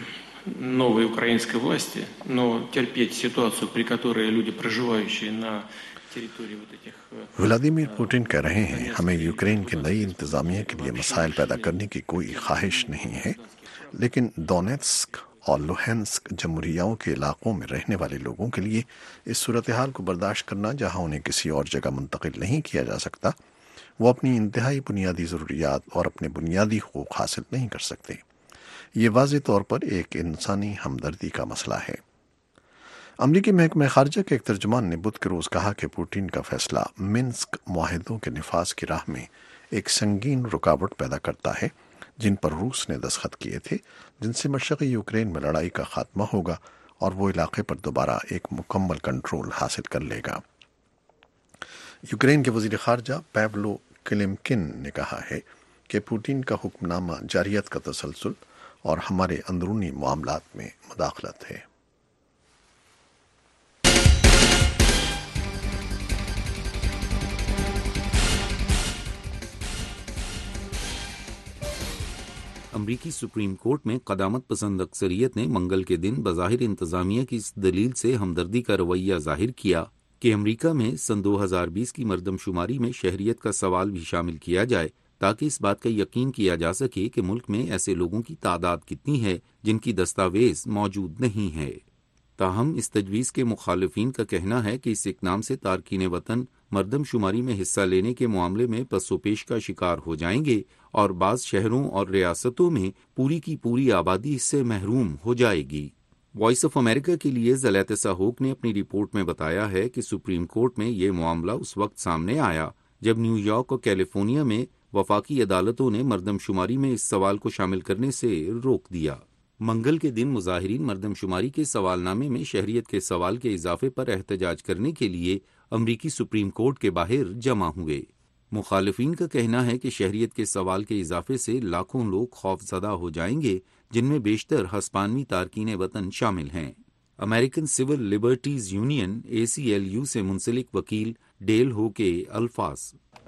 новой украинской власти, но терпеть ситуацию, при которой люди, проживающие на территории вот этих... व्लादिमीर पुतिन कह रहे हैं हमें यूक्रेन की नई इंतजामिया के लिए मसाइल पैदा करने की कोई ख्वाहिश नहीं है, लेकिन दोनेत्स्क और लुहान्स्क जमहूरियाओं के इलाकों में रहने वाले लोगों के लिए इस सूरत हाल को बर्दाश्त करना जहां उन्हें किसी और जगह मुंतकिल नहीं किया जा सकता, वो अपनी इंतहाई बुनियादी ज़रूरियात और अपने बुनियादी हुकूक हासिल नहीं कर सकते। ये वाज़ेह तौर पर एक इंसानी हमदर्दी का मसला है। अमरीकी महकमा खारजा के एक तर्जुमान ने बुध के रोज़ कहा कि पुतिन का फैसला मिन्स्क मुआहदों के निफाज की राह में एक संगीन रुकावट पैदा करता है जिन पर रूस ने दस्तखत किए थे, जिनसे मशरक़ी यूक्रेन में लड़ाई का खात्मा होगा और वो इलाके पर दोबारा एक मुकम्मल कंट्रोल हासिल कर लेगा। यूक्रेन के वज़ीर ख़ारजा पैवलो किलिमकिन ने कहा है कि पुतिन का हुक्मनामा जारियत का तसलसल और हमारे अंदरूनी मामलात में मुदाखलत है। अमरीकी सुप्रीम कोर्ट में क़दामत पसंद अक्सरियत ने मंगल के दिन बज़ाहिर इंतज़ामिया की इस दलील से हमदर्दी का रवैया ज़ाहिर किया कि अमरीका में सन 2020 की मरदमशुमारी में शहरियत का सवाल भी शामिल किया जाए ताकि इस बात का यकीन किया जा सके कि मुल्क में ऐसे लोगों की तादाद कितनी है जिनकी दस्तावेज मौजूद नहीं है। ताहम इस तजवीज़ के मुखालिफिन का कहना है कि इस इक़दाम से तारकीन वतन मरदमशुमारी में हिस्सा लेने के मामले में पसोपेश का शिकार हो जाएंगे और बाज़ शहरों और रियासतों में पूरी की पूरी आबादी इससे महरूम हो जाएगी। वॉइस ऑफ अमेरिका के लिए ज़लैतिसा होक ने अपनी रिपोर्ट में बताया है कि सुप्रीम कोर्ट में ये मामला उस वक्त सामने आया जब न्यूयॉर्क और कैलिफोर्निया में वफाकी अदालतों ने मरदमशुमारी में इस सवाल को शामिल करने से रोक दिया। मंगल के दिन मुजाहिरीन मरदमशुमारी के सवालनामे में शहरियत के सवाल के इजाफे पर एहतजाज करने के लिए अमरीकी सुप्रीम कोर्ट के बाहर जमा हुए। मुखालिफिन का कहना है कि शहरियत के सवाल के इजाफे से लाखों लोग खौफजदा हो जाएंगे, जिनमें बेशतर हस्पानवी तारकीन वतन शामिल हैं। American Civil Liberties Union ACLU से मुंसलिक वकील डेल हो के अल्फाज,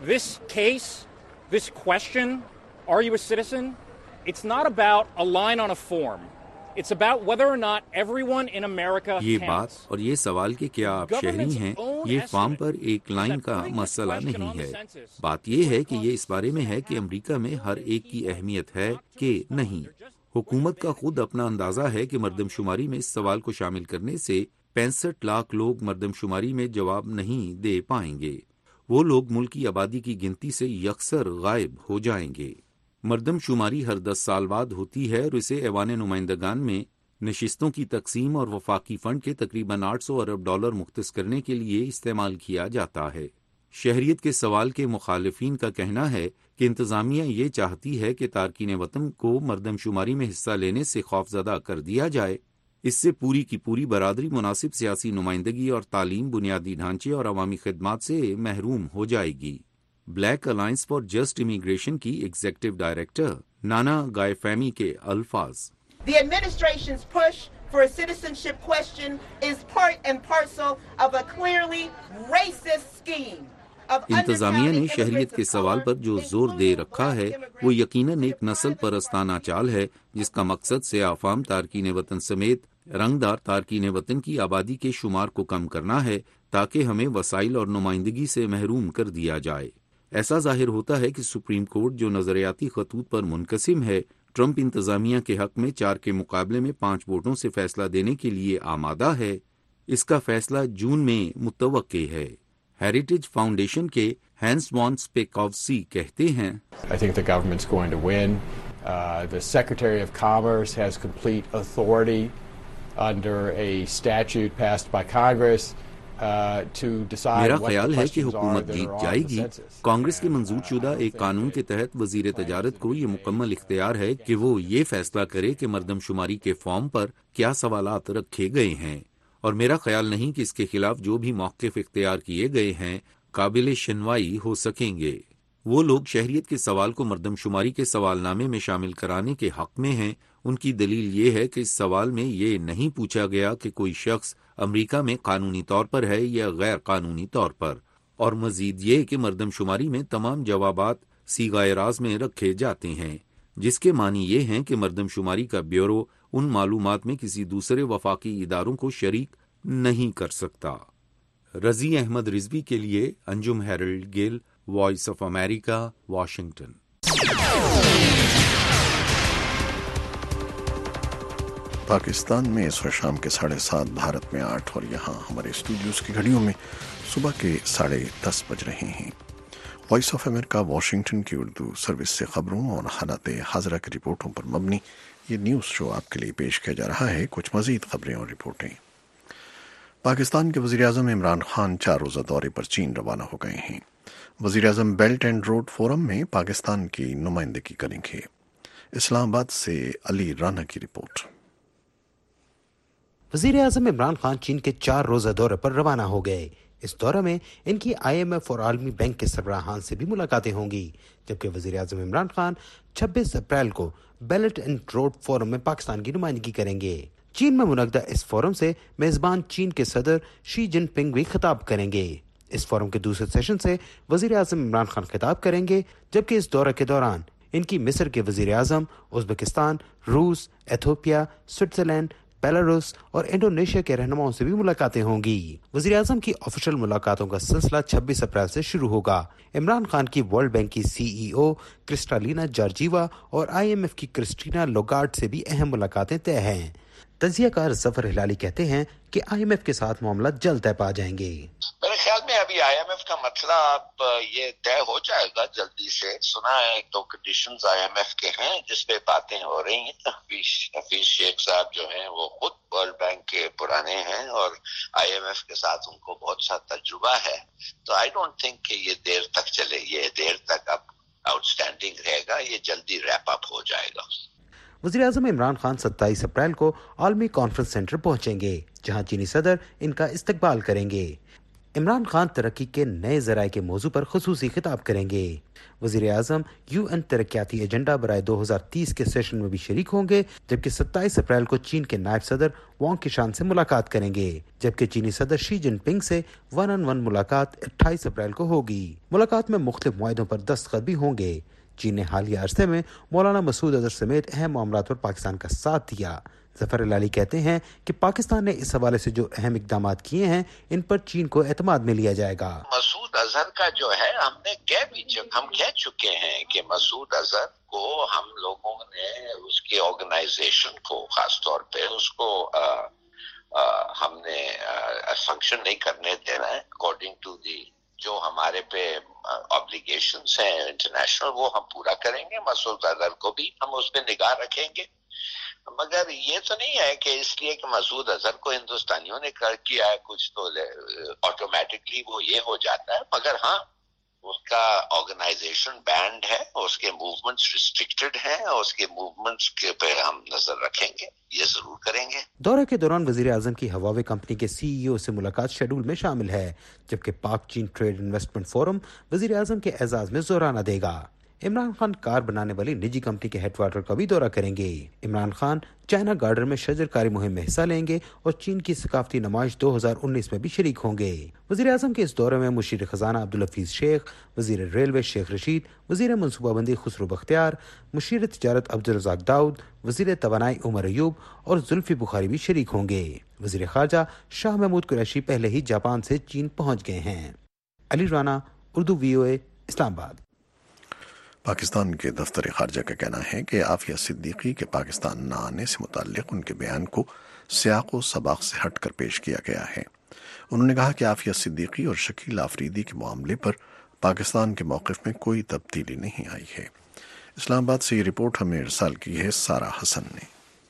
This question, are you a citizen? It's not about a line on a form. It's about whether or not everyone in America ये बात और ये सवाल कि क्या आप शहरी हैं, ये फॉर्म पर एक लाइन का मसला नहीं है। बात ये है कि ये इस बारे में है कि अमेरिका में हर एक की अहमियत है कि नहीं। हुकूमत का खुद अपना अंदाजा है कि मरदमशुमारी में इस सवाल को शामिल करने से 65 लाख लोग मरदमशुमारी में जवाब नहीं दे पाएंगे। वो लोग मुल्क की आबादी की गिनती से यकसर गायब हो जाएंगे। मरदमशुमारी हर 10 साल बाद होती है और इसे ऐवान नुमाइंदगान में नशिस्तों की तकसीम और वफाकी फंड के तकरीबन $800 अरब मुख्तस करने के लिए इस्तेमाल किया जाता है। शहरियत के सवाल के मुखालिफिन का कहना है कि इंतज़ामिया ये चाहती है कि तारकीन वतन को मरदमशुमारी में हिस्सा लेने से खौफजदा कर दिया जाए। इससे पूरी की पूरी बरादरी मुनासिब सियासी नुमाइंदगी और तालीम, बुनियादी ढांचे और अवामी खिदमात से महरूम हो जाएगी। Black Alliance for Just Immigration की एग्जीक्यूटिव डायरेक्टर नाना गायफैमी के अल्फाज, The administration's push for a citizenship question is part and parcel of a clearly racist scheme. इंतजामिया ने शहरियत के सवाल पर जो जोर दे रखा है वो यकीनन एक नस्ल परस्ताना चाल है जिसका मकसद से आफाम तारकीन वतन समेत रंगदार तारकीन वतन की आबादी के शुमार को कम करना है ताकि हमें वसाइल और नुमाइंदगी से महरूम कर दिया जाए। ऐसा जाहिर होता है कि सुप्रीम कोर्ट जो नजरियाती खतूत पर मुनकसिम है, ट्रंप इंतजामिया के हक में 4 के मुकाबले में 5 वोटों से फैसला देने के लिए आमादा है। इसका फैसला जून में मुतवक्के है। हेरिटेज फाउंडेशन के हैंस वॉन स्पेकोवस्की कहते हैं, I think the government's going to win. The Secretary of Commerce has complete authority under a statute passed by Congress to decide मेरा what ख्याल the है कि questions are हुकूमत that Jeet are on the जाएगी। census. Congress के मंजूर शुदा एक कानून के तहत वजीर तजारत को ये मुकम्मल इख्तियार है कि वो ये फैसला करे कि मरदमशुमारी के फॉर्म पर क्या सवालात रखे गए हैं, और मेरा ख्याल नहीं कि इसके खिलाफ जो भी मौक़िफ़ इख्तियार किए गए हैं काबिल शनवाई हो सकेंगे। वो लोग शहरियत के सवाल को मरदमशुमारी के सवालनामे में शामिल कराने के हक में हैं। उनकी दलील ये है कि इस सवाल में ये नहीं पूछा गया कि कोई शख्स अमरीका में कानूनी तौर पर है या गैर कानूनी तौर पर, और मजीद ये कि मरदमशुमारी में तमाम जवाबात सीगाए राज में रखे जाते हैं, जिसके मानी ये हैं कि मरदमशुमारी का ब्यूरो ان معلومات میں کسی دوسرے وفاقی اداروں کو شریک نہیں کر سکتا۔ رضی احمد رضوی کے لیے Anjum Herald Gill, Voice of America, Washington. Pakistan میں اس وقت شام کے 7:30، بھارت میں 8 اور یہاں ہمارے اسٹوڈیوز کی گھڑیوں میں صبح کے 10:30 بج رہے ہیں۔ وائس آف امریکہ واشنگٹن کی اردو سروس سے خبروں اور حالات حاضرہ کی رپورٹوں پر مبنی یہ نیوز شو آپ کے لیے پیش کیا جا رہا ہے۔ کچھ مزید خبریں اور رپورٹیں۔ پاکستان کے وزیراعظم عمران خان 4 روزہ دورے پر چین روانہ ہو گئے ہیں۔ وزیراعظم بیلٹ اینڈ روڈ فورم میں پاکستان کی نمائندگی کریں گے۔ اسلام آباد سے علی رانا کی رپورٹ۔ وزیراعظم عمران خان چین کے 4 روزہ دورے پر روانہ ہو گئے۔ اس دورے میں ان کی IMF اور عالمی بینک کے سربراہان سے بھی ملاقاتیں ہوں گی، جبکہ وزیراعظم عمران خان 26 اپریل کو بیلٹ اینڈ روڈ فورم میں پاکستان کی نمائندگی کریں گے۔ چین میں منعقدہ اس فورم سے میزبان چین کے صدر شی جن پنگ بھی خطاب کریں گے۔ اس فورم کے دوسرے سیشن سے وزیراعظم عمران خان خطاب کریں گے، جبکہ اس دورے کے دوران ان کی مصر کے وزیراعظم، ازبکستان، روس، ایتھوپیا، سوئٹزرلینڈ، بیلاروس اور انڈونیشیا کے رہنماؤں سے بھی ملاقاتیں ہوں گی۔ وزیراعظم کی آفیشل ملاقاتوں کا سلسلہ 26 اپریل سے شروع ہوگا۔ عمران خان کی ورلڈ بینک کی CEO کرسٹالینا جارجیوا اور IMF کی کرسٹینا لوگارڈ سے بھی اہم ملاقاتیں طے ہیں۔ تجزیہ کار ظفر ہلالی کہتے ہیں کہ IMF کے ساتھ معاملات جلد طے پا جائیں گے۔ میرے خیال میں ابھی IMF کا مسئلہ اب یہ طے ہو جائے گا جلدی سے۔ سنا ہے 2 کنڈیشنز IMF کے ہیں جس پہ باتیں ہو رہی ہیں۔ حفیظ شیخ صاحب جو ہیں وہ خود ورلڈ بینک کے پرانے ہیں اور IMF کے ساتھ ان کو بہت سا تجربہ ہے، تو آئی ڈونٹ تھنک کہ یہ دیر تک چلے، یہ دیر تک اب آؤٹ اسٹینڈنگ رہے گا، یہ جلدی ریپ اپ ہو جائے گا۔ وزیراعظم عمران خان 27 اپریل کو عالمی کانفرنس سینٹر پہنچیں گے، جہاں چینی صدر ان کا استقبال کریں گے۔ عمران خان ترقی کے نئے ذرائع کے موضوع پر خصوصی خطاب کریں گے۔ وزیر اعظم UN ترقیاتی ایجنڈا برائے 2030 کے سیشن میں بھی شریک ہوں گے، جبکہ 27 اپریل کو چین کے نائب صدر وانگ قیشان سے ملاقات کریں گے، جبکہ چینی صدر شی جن پنگ سے 1-on-1 ملاقات 28 اپریل کو ہوگی۔ ملاقات میں مختلف معاہدوں پر دستخط بھی ہوں گے۔ چین نے حالیہ عرصے میں مولانا مسعود اظہر سمیت اہم معاملات پر پاکستان کا ساتھ دیا۔ ظفر ہلالی کہتے ہیں کہ پاکستان نے اس حوالے سے جو اہم اقدامات کیے ہیں ان پر چین کو اعتماد میں لیا جائے گا۔ مسعود اظہر کا جو ہے ہم کہہ چکے ہیں کہ مسعود اظہر کو ہم لوگوں نے اس کی آرگنائزیشن کو خاص طور پہ اس کو ہم نے فنکشن نہیں کرنے دینا ہے اکارڈنگ ٹو دی جو ہمارے پہ آبلیگیشنز ہیں انٹرنیشنل، وہ ہم پورا کریں گے۔ مسعود اظہر کو بھی ہم اس پہ نگاہ رکھیں گے، مگر یہ تو نہیں ہے کہ اس لیے کہ مسعود اظہر کو ہندوستانیوں نے کیا ہے کچھ تو آٹومیٹکلی وہ یہ ہو جاتا ہے، مگر ہاں اس کا آرگنائزیشن بینڈ ہے، اس کے موومنٹس ریسٹرکٹڈ ہیں، اور اس کے موومنٹس کے پہ ہم نظر رکھیں گے، یہ ضرور کریں گے۔ دورے کے دوران وزیر اعظم کی ہواوے کمپنی کے CEO سے ملاقات شیڈول میں شامل ہے، جبکہ پاک چین ٹریڈ انویسٹمنٹ فورم وزیر اعظم کے اعزاز میں زورانہ دے گا۔ عمران خان کار بنانے والی نجی کمپنی کے ہیڈ کوارٹر کا بھی دورہ کریں گے۔ عمران خان چائنا گارڈن میں شجر کاری مہم میں حصہ لیں گے اور چین کی ثقافتی نمائش 2019 میں بھی شریک ہوں گے۔ وزیر اعظم کے اس دورے میں مشیر خزانہ عبدالحفیظ شیخ، وزیر ریلوے شیخ رشید، وزیر منصوبہ بندی خسرو بختیار، مشیر تجارت عبدالرزاق داؤد، وزیر توانائی عمر ایوب اور زلفی بخاری بھی شریک ہوں گے۔ وزیر خارجہ شاہ محمود قریشی پہلے ہی جاپان سے چین پہنچ گئے ہیں۔ علی رانا، اردو VOA، اسلام آباد۔ پاکستان کے دفتر خارجہ کا کہنا ہے کہ عافیہ صدیقی کے پاکستان نہ آنے سے متعلق ان کے بیان کو سیاق و سباق سے ہٹ کر پیش کیا گیا ہے۔ انہوں نے کہا کہ عافیہ صدیقی اور شکیل آفریدی کے معاملے پر پاکستان کے موقف میں کوئی تبدیلی نہیں آئی ہے۔ اسلام آباد سے یہ رپورٹ ہمیں ارسال کی ہے سارہ حسن نے۔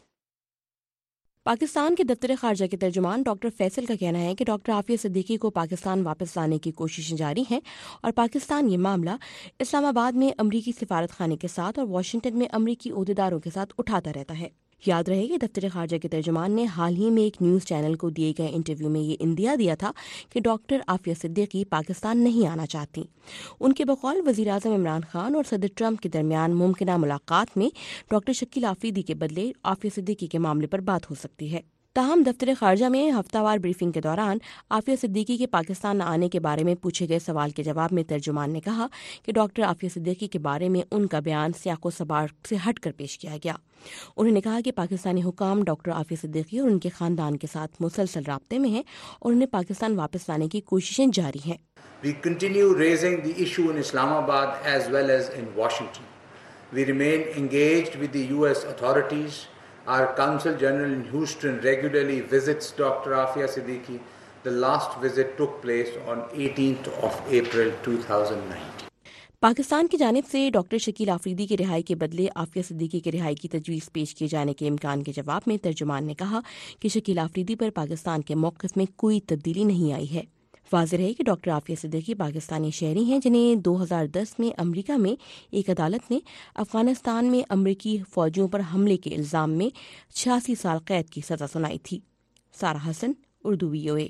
پاکستان کے دفتر خارجہ کے ترجمان ڈاکٹر فیصل کا کہنا ہے کہ ڈاکٹر عافیہ صدیقی کو پاکستان واپس لانے کی کوششیں جاری ہیں اور پاکستان یہ معاملہ اسلام آباد میں امریکی سفارت خانے کے ساتھ اور واشنگٹن میں امریکی عہدیداروں کے ساتھ اٹھاتا رہتا ہے۔ یاد رہے کہ دفتر خارجہ کے ترجمان نے حال ہی میں ایک نیوز چینل کو دیے گئے انٹرویو میں یہ اندیا دیا تھا کہ ڈاکٹر عافیہ صدیقی پاکستان نہیں آنا چاہتی۔ ان کے بقول وزیر اعظم عمران خان اور صدر ٹرمپ کے درمیان ممکنہ ملاقات میں ڈاکٹر شکیل آفریدی کے بدلے عافیہ صدیقی کے معاملے پر بات ہو سکتی ہے۔ تاہم دفتر خارجہ میں ہفتہ وار بریفنگ کے دوران عافیہ صدیقی کے پاکستان نہ آنے کے بارے میں پوچھے گئے سوال کے جواب میں ترجمان نے کہا کہ ڈاکٹر عافیہ صدیقی کے بارے میں ان کا بیان سیاق و سباق سے ہٹ کر پیش کیا گیا۔ انہوں نے کہا کہ پاکستانی حکام ڈاکٹر عافیہ صدیقی اور ان کے خاندان کے ساتھ مسلسل رابطے میں ہیں اور انہیں پاکستان واپس لانے کی کوششیں جاری ہیں۔ We continue raising the issue in Islamabad as well as in Washington. We remain engaged with the US authorities. Our Consul General in Houston regularly visits Dr. Afia Siddiqui. The last visit took place on 18th of April 2019. Pakistan کی جانب سے doctor Shakeel Afridi کی رہائی کے بدلے عافیہ صدیقی کی رہائی کی تجویز پیش کیے جانے کے امکان کے جواب میں ترجمان نے کہا کہ شکیل آفریدی پر پاکستان کے موقف میں کوئی تبدیلی نہیں آئی ہے۔ واضح ہے کہ ڈاکٹر عافیہ صدیقی پاکستانی شہری ہیں جنہیں 2010 میں امریکہ میں ایک عدالت نے افغانستان میں امریکی فوجیوں پر حملے کے الزام میں 86 سال قید کی سزا سنائی تھی۔ سارہ حسن، اردو VOA۔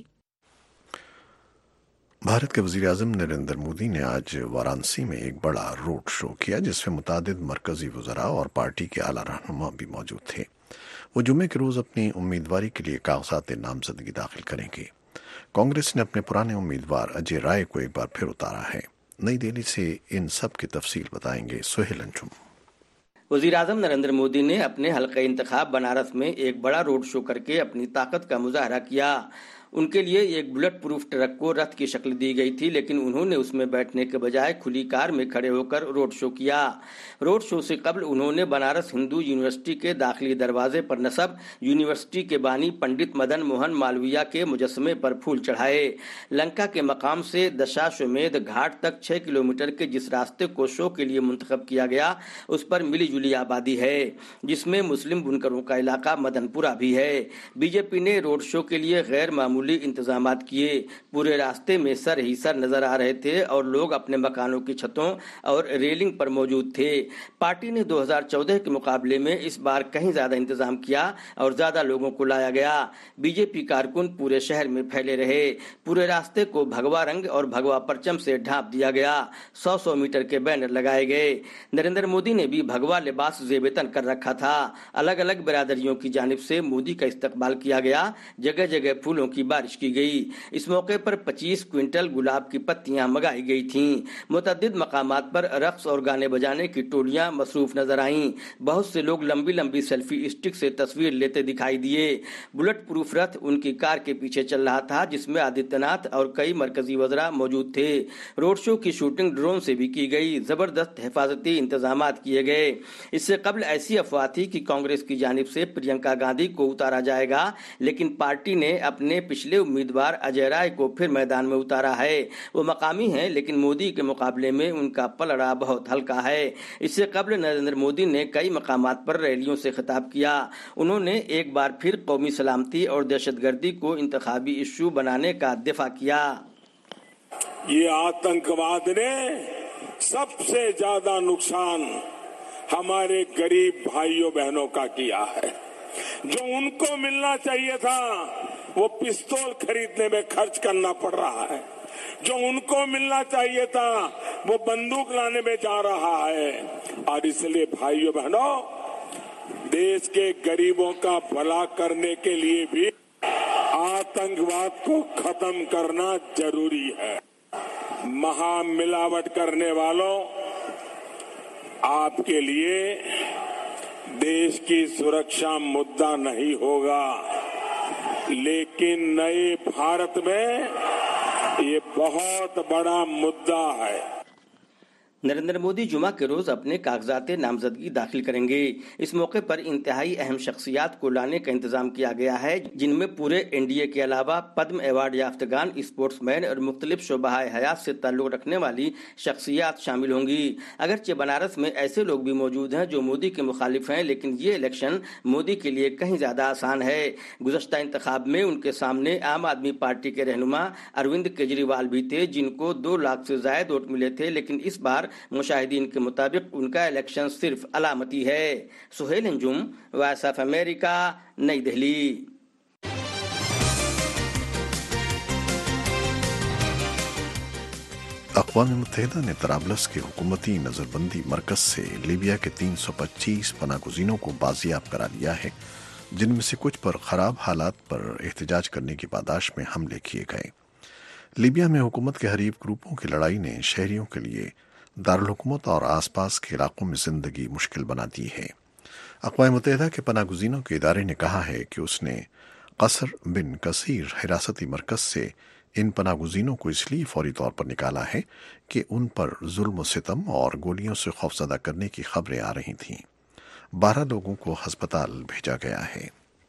بھارت کے وزیر اعظم نریندر مودی نے آج وارانسی میں ایک بڑا روڈ شو کیا جس میں متعدد مرکزی وزراء اور پارٹی کے اعلیٰ رہنما بھی موجود تھے۔ وہ جمعے کے روز اپنی امیدواری کے لیے کاغذات نامزدگی داخل کریں گے۔ کانگریس نے اپنے پرانے امیدوار اجے رائے کو ایک بار پھر اتارا ہے۔ نئی دہلی سے ان سب کی تفصیل بتائیں گے سہیل انجم۔ وزیر اعظم نریندر مودی نے اپنے حلقہ انتخاب بنارس میں ایک بڑا روڈ شو کر کے اپنی طاقت کا مظاہرہ کیا۔ ان کے لیے ایک بلٹ پروف ٹرک کو رتھ کی شکل دی گئی تھی، لیکن انہوں نے اس میں بیٹھنے کے بجائے کھلی کار میں کھڑے ہو کر روڈ شو کیا۔ روڈ شو سے قبل انہوں نے بنارس ہندو یونیورسٹی کے داخلی دروازے پر نصب یونیورسٹی کے بانی پنڈت مدن موہن مالویہ کے مجسمے پر پھول چڑھائے۔ لنکا کے مقام سے دشاشومیدھ گھاٹ تک 6 کلومیٹر کے جس راستے کو شو کے لیے منتخب کیا گیا اس پر ملی جلی آبادی ہے، جس میں مسلم بنکروں کا علاقہ مدن پورہ بھی ہے۔ بی جے پی نے روڈ شو کے لیے غیر معمولی انتظامات کیے۔ پورے راستے میں سر ہی سر نظر آ رہے تھے اور لوگ اپنے مکانوں کی چھتوں اور ریلنگ پر موجود تھے۔ پارٹی نے 2014 کے مقابلے میں اس بار کہیں زیادہ انتظام کیا اور زیادہ لوگوں کو لایا گیا۔ بی جے پی کارکن پورے شہر میں پھیلے رہے۔ پورے راستے کو بھگوا رنگ اور بھگوا پرچم سے ڈھانپ دیا گیا۔ 100 میٹر کے بینر لگائے گئے۔ نریندر مودی نے بھی بھگوا لباس زیب تن کر رکھا تھا۔ الگ الگ برادریوں کی جانب سے مودی کا استقبال کیا گیا۔ جگہ جگہ پھولوں کی بارش کی گئی۔ اس موقع پر 25 کوئنٹل گلاب کی پتیاں منگائی گئی تھیں۔ متعدد مقامات پر رقص اور گانے بجانے کی ٹولیاں مصروف نظر آئیں۔ بہت سے لوگ لمبی لمبی سیلفی اسٹک سے تصویر لیتے دکھائی دیے۔ بلٹ پروف رتھ ان کی کار کے پیچھے چل رہا تھا جس میں آدتیہ ناتھ اور کئی مرکزی وزراء موجود تھے۔ روڈ شو کی شوٹنگ ڈرون سے بھی کی گئی۔ زبردست حفاظتی انتظامات کیے گئے۔ اس سے قبل ایسی افواہ تھی کہ کانگریس کی جانب سے پرینکا گاندھی کو اتارا جائے گا، لیکن پارٹی نے اپنے پچھلے امیدوار اجے رائے کو پھر میدان میں اتارا ہے۔ وہ مقامی ہیں لیکن مودی کے مقابلے میں ان کا پلڑا بہت ہلکا ہے۔ اس سے قبل نریندر مودی نے کئی مقامات پر ریلیوں سے خطاب کیا۔ انہوں نے ایک بار پھر قومی سلامتی اور دہشت گردی کو انتخابی ایشو بنانے کا دفاع کیا۔ یہ آتنکواد نے سب سے زیادہ نقصان ہمارے غریب بھائیوں بہنوں کا کیا ہے۔ جو ان کو ملنا چاہیے تھا وہ پستول خریدنے میں خرچ کرنا پڑ رہا ہے۔ جو ان کو ملنا چاہیے تھا وہ بندوق لانے میں جا رہا ہے۔ اور اس لیے بھائیوں بہنوں، دیش کے غریبوں کا بھلا کرنے کے لیے بھی آتنکواد کو ختم کرنا ضروری ہے۔ مہا ملاوٹ کرنے والوں، آپ کے لیے دیش کی سرکشا مدعا نہیں ہوگا، لیکن نئے بھارت میں یہ بہت بڑا مدعا ہے۔ نریندر مودی جمعہ کے روز اپنے کاغذات نامزدگی داخل کریں گے۔ اس موقع پر انتہائی اہم شخصیات کو لانے کا انتظام کیا گیا ہے، جن میں پورے این ڈی اے کے علاوہ پدم ایوارڈ یافتگان، اسپورٹس مین اور مختلف شعبہ حیات سے تعلق رکھنے والی شخصیات شامل ہوں گی۔ اگرچہ بنارس میں ایسے لوگ بھی موجود ہیں جو مودی کے مخالف ہیں، لیکن یہ الیکشن مودی کے لیے کہیں زیادہ آسان ہے۔ گزشتہ انتخاب میں ان کے سامنے عام آدمی پارٹی کے رہنما اروند کیجریوال بھی تھے، جن کو 2 لاکھ سے زائد ووٹ ملے تھے، لیکن اس بار مشاہدین کے مطابق ان کا الیکشن صرف علامتی ہے۔ Sohail Anjum, Voice of America, نئی دہلی۔ اقوام متحدہ نے طرابلس کے حکومتی نظربندی مرکز سے لیبیا کے 325 پناہ گزینوں کو بازیاب کرا لیا ہے۔ जिनमें से कुछ पर खराब हालात पर एहतजाज करने की पादाश में हमले किए गए। लीबिया में हुकूमत के हरीफ ग्रुपों की लड़ाई ने शहरियों के लिए दारुल हुकूमत और आसपास के इलाकों में जिंदगी मुश्किल बना दी है। अक़वाम मुत्तहिदा के पनाहगज़ीनों के इदारे ने कहा है कि उसने कसर बिन कसीर हिरासती मरकज से इन पनाहगज़ीनों को इसलिए फौरी तौर पर निकाला है कि उन पर जुल्म सितम और गोलियों से खौफजदा करने की खबरें आ रही थीं। 12 लोगों को अस्पताल भेजा गया है।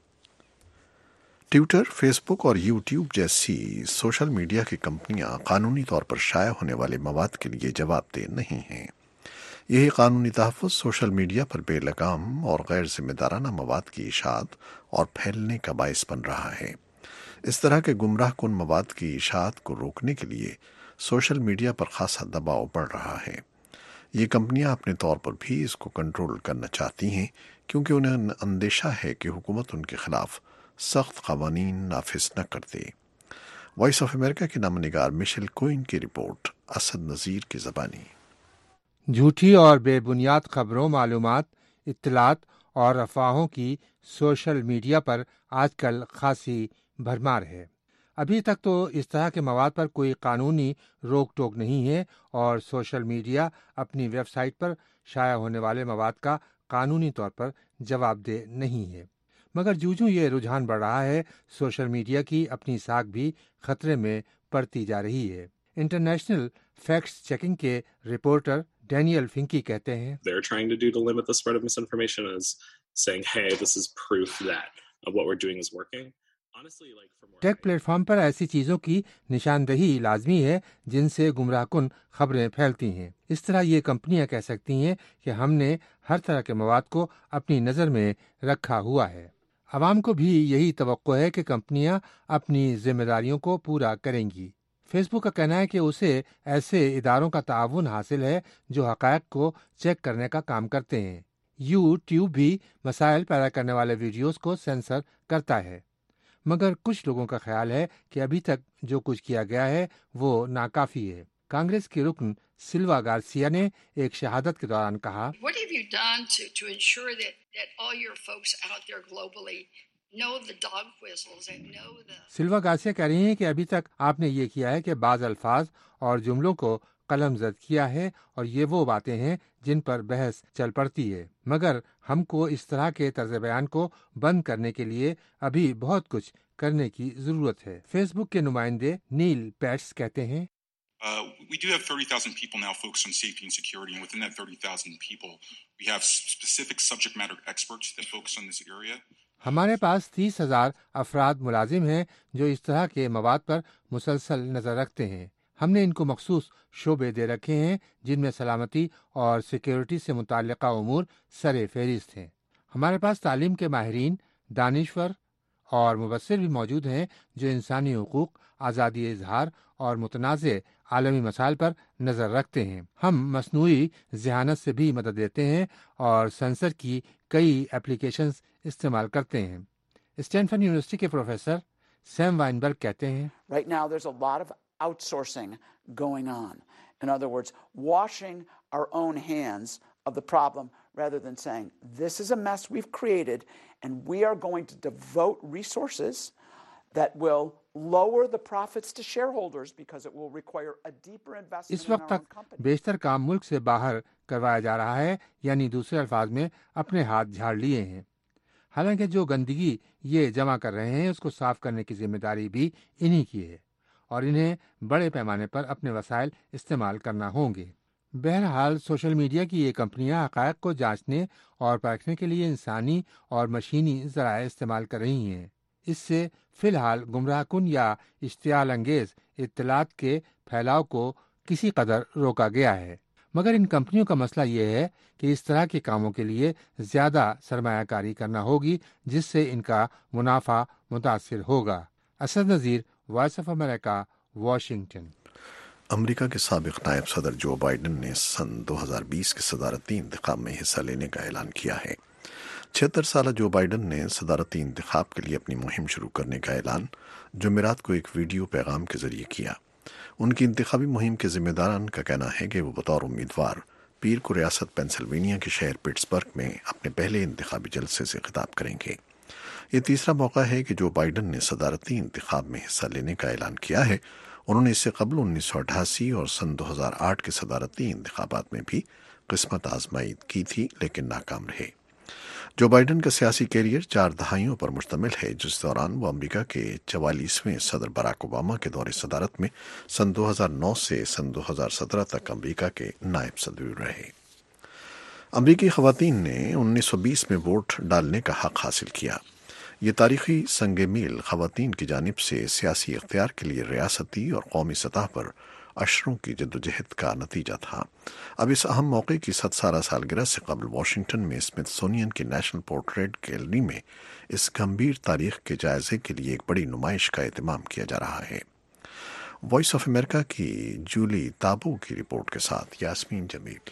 ट्विटर, फेसबुक और यूट्यूब जैसी सोशल मीडिया की कंपनियां कानूनी तौर पर शाया होने वाले मवाद के लिए जवाबदेह नहीं हैं। यही कानूनी तहफ़्फ़ुज़ सोशल मीडिया पर बेलगाम और गैर जिम्मेदाराना मवाद की इशाअत और फैलने का बायस बन रहा है। इस तरह के गुमराह कुन मवाद की इशाअत को रोकने के लिए सोशल मीडिया पर खासा दबाव बढ़ रहा है। ये कंपनियां अपने तौर पर भी इसको कंट्रोल करना चाहती हैं, क्योंकि उन्हें अंदेशा है कि हुकूमत उनके खिलाफ सख्त क़वानीन नाफिज न कर दे। वॉइस ऑफ अमेरिका के नामनिगार मिशेल कोइन की रिपोर्ट, असद नज़ीर की ज़बानी। झूठी और बेबुनियाद खबरों, मालूमात, इत्तलात और अफवाहों की सोशल मीडिया पर आजकल खासी भरमार है। अभी तक तो इस तरह के मवाद पर कोई कानूनी रोक टोक नहीं है और सोशल मीडिया अपनी वेबसाइट पर शाया होने वाले मवाद का कानूनी तौर पर जवाबदेह नहीं है। मगर जूं-जूं ये रुझान बढ़ रहा है, सोशल मीडिया की अपनी साख भी खतरे में पड़ती जा रही है। इंटरनेशनल फैक्ट चेकिंग के रिपोर्टर डैनियल फिंकी कहते हैं, They're trying to do to limit the spread of misinformation is saying, hey, this is proof that what we're doing is working. Honestly, like tech platform पर ऐसी चीज़ों की निशानदही लाजमी है जिनसे गुमराहकुन खबरें फैलती हैं। इस तरह ये कंपनियां कह सकती हैं कि हमने हर तरह के मवाद को अपनी नज़र में रखा हुआ है। आवाम को भी यही तवक्को है कि कंपनियां अपनी जिम्मेदारियों को पूरा करेंगी। फेसबुक का कहना है कि उसे ऐसे इदारों का ताउन हासिल है जो हक़ाइक़ को चेक करने का काम करते हैं। यूट्यूब भी मसाइल पैदा करने वाले वीडियोस को सेंसर करता है, मगर कुछ लोगों का ख्याल है कि अभी तक जो कुछ किया गया है वो नाकाफी है। कांग्रेस के रुकन सिल्वा गार्सिया ने एक शहादत के दौरान कहा, What have you done to ensure that all your folks out there globally know the dog whistles and know the Silva Garcia कह रही हैं कि अभी तक आपने ये किया है कि बाज अल्फाज और जुमलों को कलमजद किया है और ये वो बातें हैं जिन पर बहस चल पड़ती है, मगर हमको इस तरह के तर्ज बयान को बंद करने के लिए अभी बहुत कुछ करने की जरूरत है। फेसबुक के नुमाइंदे नील पैट्स कहते हैं, We do have 30,000 people now focused on safety and security, and within that 30,000 people, we have specific subject matter experts that focus on this area. हमारे पास 30,000 अफराद मुलाजिम हैं जो इस तरह के मवाद पर मुसलसल नज़र रखते हैं। हमने इनको मखसूस शोबे दे रखे हैं जिनमें सलामती और सिक्योरिटी से मुताल्लिक़ा उमूर सरे फहरिस्त हैं। हमारे पास तालीम के माहिरीन, दानिश्वर और मुबस्सिर भी मौजूद हैं जो इंसानी हुकूक, आज़ादी इजहार और मुतनाज़े आलमी मसाइल पर नज़र रखते हैं। हम मसनूई ज़हानत से भी मदद देते हैं और सेंसर की कई एप्लीकेशंस इस्तेमाल करते हैं। स्टैनफोर्ड यूनिवर्सिटी के प्रोफेसर सैम वाइनबर्ग कहते हैं, Right now there's a lot of outsourcing going on. In other words, washing our own hands of the problem rather than saying, this is a mess we've created and we are going to devote resources that will lower the profits to shareholders because it will require a deeper investment इस in वक्त our own तक company. बेशतर काम मुल्क से बाहर करवाया जा रहा है, यानी दूसरे अल्फाज में अपने हाथ झाड़ लिए हैं। हालांकि जो गंदगी ये जमा कर रहे हैं उसको साफ करने की जिम्मेदारी भी इन्हीं की है और इन्हें बड़े पैमाने पर अपने वसाइल इस्तेमाल करना होंगे। बहरहाल सोशल मीडिया की ये कंपनियां हक़ाइक़ को जांचने और परखने के लिए इंसानी और मशीनी ज़राए इस्तेमाल कर रही हैं। इससे फ़िलहाल गुमराहकुन या इश्तियाल अंगेज़ इत्तलात के फैलाव को किसी कदर रोका गया है, मगर इन कंपनियों का मसला ये है कि इस तरह के कामों के लिए ज़्यादा सरमायाकारी करना होगी जिससे इनका मुनाफा मुतासिर होगा। Asad Nazir, voice of America, Washington. America के साबिक नायब सदर जो बाइडन ने सन 2020 के सदारती इंतखाब में हिस्सा लेने का ऐलान किया है। 76 साल जो बाइडन ने सदारती इंतखाब के लिए अपनी मुहिम शुरू करने का ऐलान जुमेरात को एक वीडियो पैगाम के जरिए किया। उनकी इंतखाबी मुहिम के जिम्मेदारान का कहना है कि वो बतौर उम्मीदवार पीर को रियासत पेंसिल्वेनिया के शहर पिट्सबर्ग में अपने पहले इंतखाबी जलसे से खिताब करेंगे। یہ تیسرا موقع ہے کہ جو بائیڈن نے صدارتی انتخاب میں حصہ لینے کا اعلان کیا ہے۔ انہوں نے اس سے قبل 1988 اور سن 2008 کے صدارتی انتخابات میں بھی قسمت آزمائی کی تھی، لیکن ناکام رہے۔ جو بائیڈن کا سیاسی کیریئر 4 دہائیوں پر مشتمل ہے، جس دوران وہ امریکہ کے 44ویں صدر باراک اوباما کے دور صدارت میں سن 2009 سے سن 2017 تک امریکہ کے نائب صدر رہے۔ امریکی خواتین نے 1920 میں ووٹ ڈالنے کا حق حاصل کیا۔ یہ تاریخی سنگ میل خواتین کی جانب سے سیاسی اختیار کے لیے ریاستی اور قومی سطح پر اشروں کی جدوجہد کا نتیجہ تھا۔ اب اس اہم موقع کی 100 سالہ سالگرہ سے قبل واشنگٹن میں اسمتھسونین کی نیشنل پورٹریٹ گیلری میں اس گمبھیر تاریخ کے جائزے کے لیے ایک بڑی نمائش کا اہتمام کیا جا رہا ہے۔ وائس آف امریکہ کی جولی تابو کی رپورٹ کے ساتھ یاسمین جمیل۔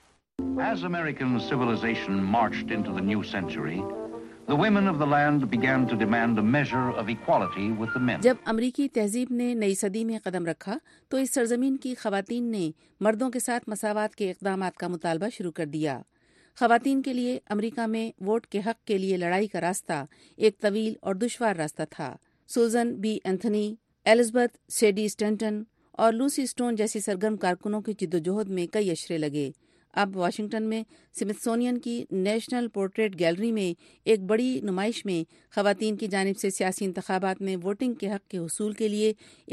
As American civilization marched into the new century, the women of the land began to demand a measure of equality with the men. جب امریکی تہذیب نے نئی صدی میں قدم رکھا تو اس سرزمین کی خواتین نے مردوں کے ساتھ مساوات کے اقدامات کا مطالبہ شروع کر دیا۔ خواتین کے لیے امریکہ میں ووٹ کے حق کے لیے لڑائی کا راستہ ایک طویل اور دشوار راستہ تھا۔ Susan B Anthony, Elizabeth Cady Stanton اور لوسی اسٹون جیسی سرگرم کارکنوں کی جدوجہد میں کئی اشرے لگے۔ اب واشنگٹن میں اسمتھسونین کی نیشنل پورٹریٹ گیلری میں ایک بڑی نمائش میں خواتین کی جانب سے سیاسی انتخابات میں ووٹنگ کے حق کے حصول کے لیے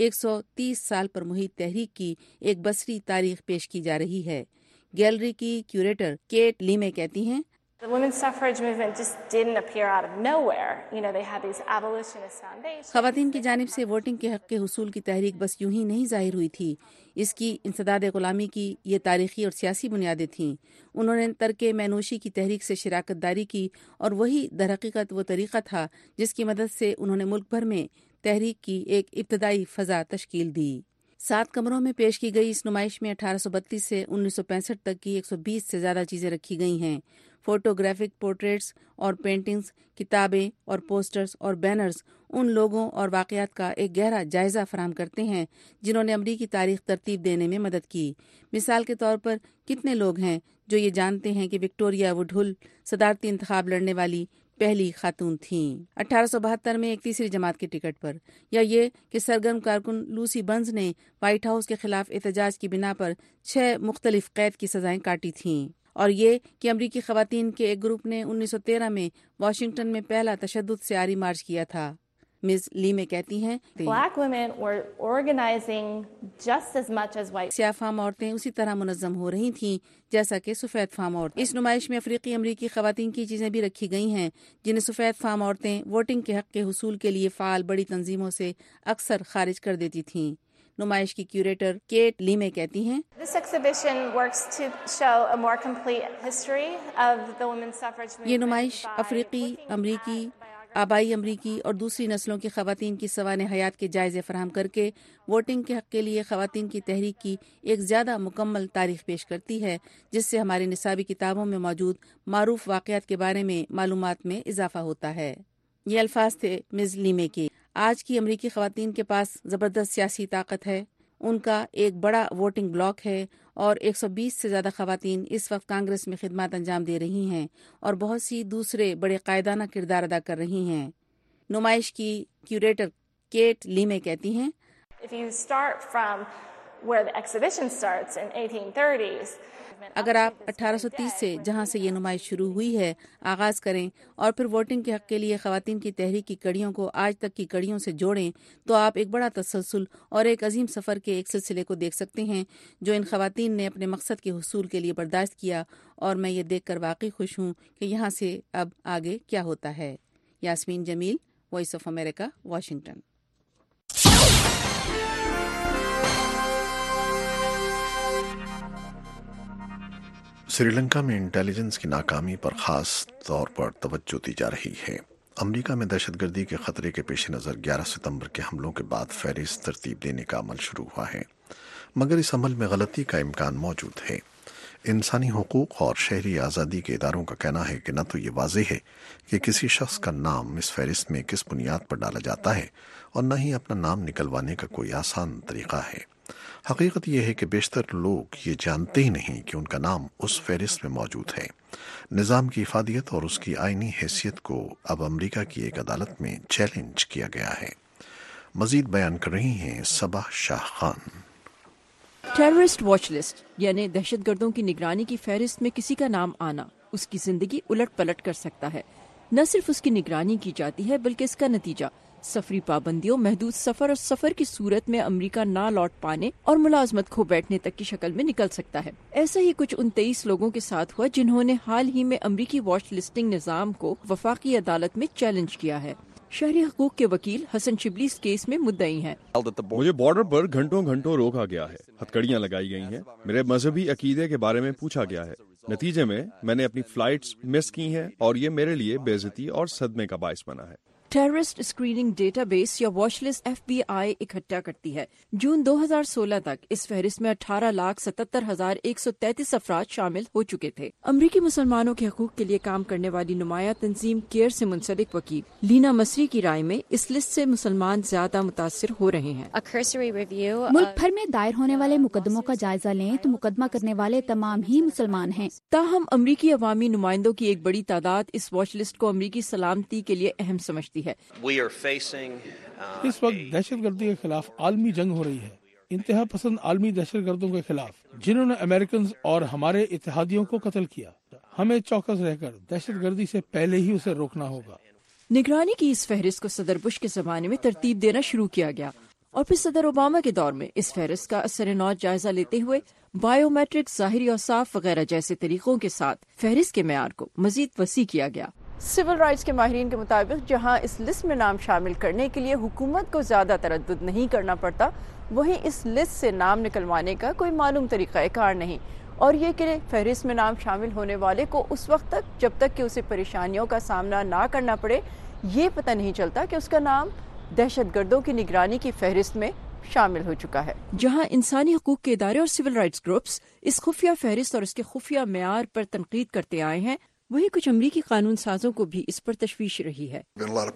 130 سال پر محیط تحریک کی ایک بصری تاریخ پیش کی جا رہی ہے۔ گیلری کی کیوریٹر کیٹ لیمے کہتی ہیں، The women's suffrage movement just didn't appear out of nowhere. You know, they had these abolitionist foundations. خواتین کی جانب سے ووٹنگ کے حق کے حصول کی تحریک بس یوں ہی نہیں ظاہر ہوئی تھی، اس کی انسداد غلامی کی یہ تاریخی اور سیاسی بنیادیں تھیں۔ انہوں نے ترک مینوشی کی تحریک سے شراکت داری کی اور وہی در حقیقت وہ طریقہ تھا جس کی مدد سے انہوں نے ملک بھر میں تحریک کی ایک ابتدائی فضا تشکیل دی۔ 7 کمروں میں پیش کی گئی اس نمائش میں 1832 سے 1965 تک کی 120 سے زیادہ چیزیں رکھی گئی ہیں۔ فوٹوگرافک پورٹریٹس اور پینٹنگز، کتابیں اور پوسٹرز اور بینرز ان لوگوں اور واقعات کا ایک گہرا جائزہ فراہم کرتے ہیں جنہوں نے امریکی تاریخ ترتیب دینے میں مدد کی۔ مثال کے طور پر کتنے لوگ ہیں جو یہ جانتے ہیں کہ وکٹوریہ وڈہل صدارتی انتخاب لڑنے والی پہلی خاتون تھیں 1872 میں ایک تیسری جماعت کے ٹکٹ پر، یا یہ کہ سرگرم کارکن لوسی برنز نے وائٹ ہاؤس کے خلاف احتجاج کی بنا پر 6 مختلف قید کی سزائیں کاٹی تھیں، اور یہ کہ امریکی خواتین کے ایک گروپ نے 1913 میں واشنگٹن میں پہلا تشدد سے عاری مارچ کیا تھا۔ مز لیمے کہتی ہیں، Black women were organizing just as much as white. سیاہ فام عورتیں اسی طرح منظم ہو رہی تھیں جیسا کہ سفید فام عورتیں۔ اس نمائش میں افریقی امریکی خواتین کی چیزیں بھی رکھی گئی ہیں جنہیں سفید فام عورتیں ووٹنگ کے حق کے حصول کے لیے فعال بڑی تنظیموں سے اکثر خارج کر دیتی تھیں۔ نمائش کی کیوریٹر کیٹ لیمے کہتی ہیں، This exhibition works to show a more complete history of the women's suffrage movement. یہ نمائش افریقی، امریکی، آبائی امریکی اور دوسری نسلوں کی خواتین کی سوانح حیات کے جائزے فراہم کر کے ووٹنگ کے حق کے لیے خواتین کی تحریک کی ایک زیادہ مکمل تاریخ پیش کرتی ہے، جس سے ہماری نصابی کتابوں میں موجود معروف واقعات کے بارے میں معلومات میں اضافہ ہوتا ہے۔ یہ الفاظ تھے مز لیمے کے۔ آج کی امریکی خواتین کے پاس زبردست سیاسی طاقت ہے، ان کا ایک بڑا ووٹنگ بلاک ہے اور 120 سے زیادہ خواتین اس وقت کانگریس میں خدمات انجام دے رہی ہیں اور بہت سی دوسرے بڑے قائدانہ کردار ادا کر رہی ہیں۔ نمائش کی کیوریٹر کیٹ لیمے کہتی ہیں، If you start from where the exhibition starts in 1830s, اگر آپ 1830 سے جہاں سے یہ نمائش شروع ہوئی ہے آغاز کریں اور پھر ووٹنگ کے حق کے لیے خواتین کی تحریک کی کڑیوں کو آج تک کی کڑیوں سے جوڑیں تو آپ ایک بڑا تسلسل اور ایک عظیم سفر کے ایک سلسلے کو دیکھ سکتے ہیں جو ان خواتین نے اپنے مقصد کے حصول کے لیے برداشت کیا، اور میں یہ دیکھ کر واقعی خوش ہوں کہ یہاں سے اب آگے کیا ہوتا ہے۔ Yasmin Jamil, voice of America, Washington. Sri Lanka میں انٹیلیجنس کی ناکامی پر خاص طور پر توجہ دی جا رہی ہے۔ امریکہ میں دہشت گردی کے خطرے کے پیش نظر 11 ستمبر کے حملوں کے بعد فہرست ترتیب دینے کا عمل شروع ہوا ہے، مگر اس عمل میں غلطی کا امکان موجود ہے۔ انسانی حقوق اور شہری آزادی کے اداروں کا کہنا ہے کہ نہ تو یہ واضح ہے کہ کسی شخص کا نام اس فہرست میں کس بنیاد پر ڈالا جاتا ہے، اور نہ ہی اپنا نام نکلوانے کا کوئی آسان طریقہ ہے۔ حقیقت یہ ہے کہ بیشتر لوگ یہ جانتے ہی نہیں کہ ان کا نام اس فہرست میں موجود ہے۔ نظام کی افادیت اور اس کی آئینی حیثیت کو اب امریکہ کی ایک عدالت میں چیلنج کیا گیا ہے۔ مزید بیان کر رہی ہیں Saba Shah Khan. Terrorist watch list یعنی دہشت گردوں کی نگرانی کی فہرست میں کسی کا نام آنا اس کی زندگی الٹ پلٹ کر سکتا ہے۔ نہ صرف اس کی نگرانی کی جاتی ہے بلکہ اس کا نتیجہ سفری پابندیوں، محدود سفر اور سفر کی صورت میں امریکہ نہ لوٹ پانے اور ملازمت کھو بیٹھنے تک کی شکل میں نکل سکتا ہے۔ ایسا ہی کچھ 29 لوگوں کے ساتھ ہوا جنہوں نے حال ہی میں امریکی واچ لسٹنگ نظام کو وفاقی عدالت میں چیلنج کیا ہے۔ شہری حقوق کے وکیل حسن شبلی اس کیس میں مدعی ہیں۔ مجھے بارڈر پر گھنٹوں روکا گیا ہے، ہتھکڑیاں لگائی گئی ہیں، میرے مذہبی عقیدے کے بارے میں پوچھا گیا ہے۔ نتیجے میں نے اپنی فلائٹس مس کی ہیں اور یہ میرے لیے بے عزتی اور صدمے کا باعث بنا ہے۔ ٹیررسٹ اسکریننگ ڈیٹا بیس یا واچ لسٹ FBI اکٹھا کرتی ہے۔ جون 2016 تک اس فہرست میں 18,77,133 افراد شامل ہو چکے تھے۔ امریکی مسلمانوں کے حقوق کے لیے کام کرنے والی نمایاں تنظیم کیئر سے منسلک وکیل لینا مصری کی رائے میں اس لسٹ سے مسلمان زیادہ متاثر ہو رہے ہیں۔ ملک بھر میں دائر ہونے والے مقدموں کا جائزہ لیں تو مقدمہ کرنے والے تمام ہی مسلمان ہیں۔ تاہم امریکی عوامی نمائندوں کی ایک بڑی تعداد اس واچ لسٹ کو امریکی سلامتی کے لیے اہم سمجھتی ہے۔ اس وقت دہشت گردی کے خلاف عالمی جنگ ہو رہی ہے، انتہا پسند عالمی دہشت گردوں کے خلاف جنہوں نے امریکنز اور ہمارے اتحادیوں کو قتل کیا۔ ہمیں چوکس رہ کر دہشت گردی سے پہلے ہی اسے روکنا ہوگا۔ نگرانی کی اس فہرست کو صدر بش کے زمانے میں ترتیب دینا شروع کیا گیا اور پھر صدر اوباما کے دور میں اس فہرست کا اثر نو جائزہ لیتے ہوئے بائیو میٹرک، ظاہری اوصاف وغیرہ جیسے طریقوں کے ساتھ فہرست کے معیار کو مزید وسیع کیا گیا۔ سول رائٹس کے ماہرین کے مطابق جہاں اس لسٹ میں نام شامل کرنے کے لیے حکومت کو زیادہ تردد نہیں کرنا پڑتا، وہیں اس لسٹ سے نام نکلوانے کا کوئی معلوم طریقہ کار نہیں، اور یہ کہ فہرست میں نام شامل ہونے والے کو اس وقت تک جب تک کہ اسے پریشانیوں کا سامنا نہ کرنا پڑے یہ پتہ نہیں چلتا کہ اس کا نام دہشت گردوں کی نگرانی کی فہرست میں شامل ہو چکا ہے۔ جہاں انسانی حقوق کے ادارے اور سول رائٹس گروپس اس خفیہ فہرست اور اس کے خفیہ معیار پر تنقید کرتے آئے ہیں، وہی کچھ امریکی قانون سازوں کو بھی اس پر تشویش رہی ہے۔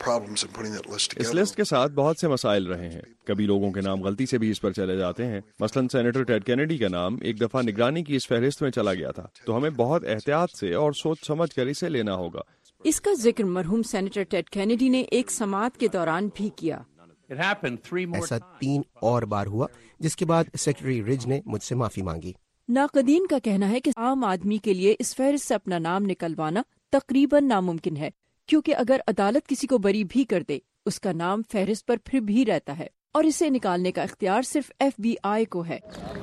اس لسٹ کے ساتھ بہت سے مسائل رہے ہیں، کبھی لوگوں کے نام غلطی سے بھی اس پر چلے جاتے ہیں۔ مثلاً سینیٹر ٹیڈ کینیڈی کا نام ایک دفعہ نگرانی کی اس فہرست میں چلا گیا تھا، تو ہمیں بہت احتیاط سے اور سوچ سمجھ کر اسے لینا ہوگا۔ اس کا ذکر مرحوم سینیٹر ٹیڈ کینیڈی نے ایک سماعت کے دوران بھی کیا۔ ایسا 3 اور بار ہوا، جس کے بعد سیکرٹری رج نے مجھ سے معافی مانگی۔ ناقدین کا کہنا ہے کہ عام آدمی کے لیے اس فہرست سے اپنا نام نکلوانا تقریباً ناممکن ہے، کیونکہ اگر عدالت کسی کو بری بھی کر دے اس کا نام فہرست پر پھر بھی رہتا ہے اور اسے نکالنے کا اختیار صرف FBI کو ہے۔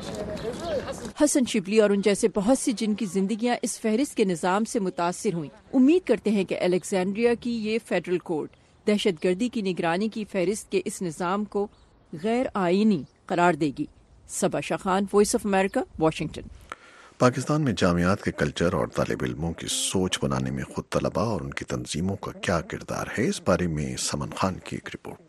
حسن شبلی اور ان جیسے بہت سی جن کی زندگیاں اس فہرست کے نظام سے متاثر ہوئیں امید کرتے ہیں کہ الیگزینڈریا کی یہ فیڈرل کورٹ دہشت گردی کی نگرانی کی فہرست کے اس نظام کو غیر آئینی قرار دے گی۔ Saba Shah Khan, voice of America, Washington. Pakistan میں جامعات کے کلچر اور طالب علموں کی سوچ بنانے میں خود طلباء اور ان کی تنظیموں کا کیا کردار ہے، اس بارے میں سمن خان کی ایک رپورٹ۔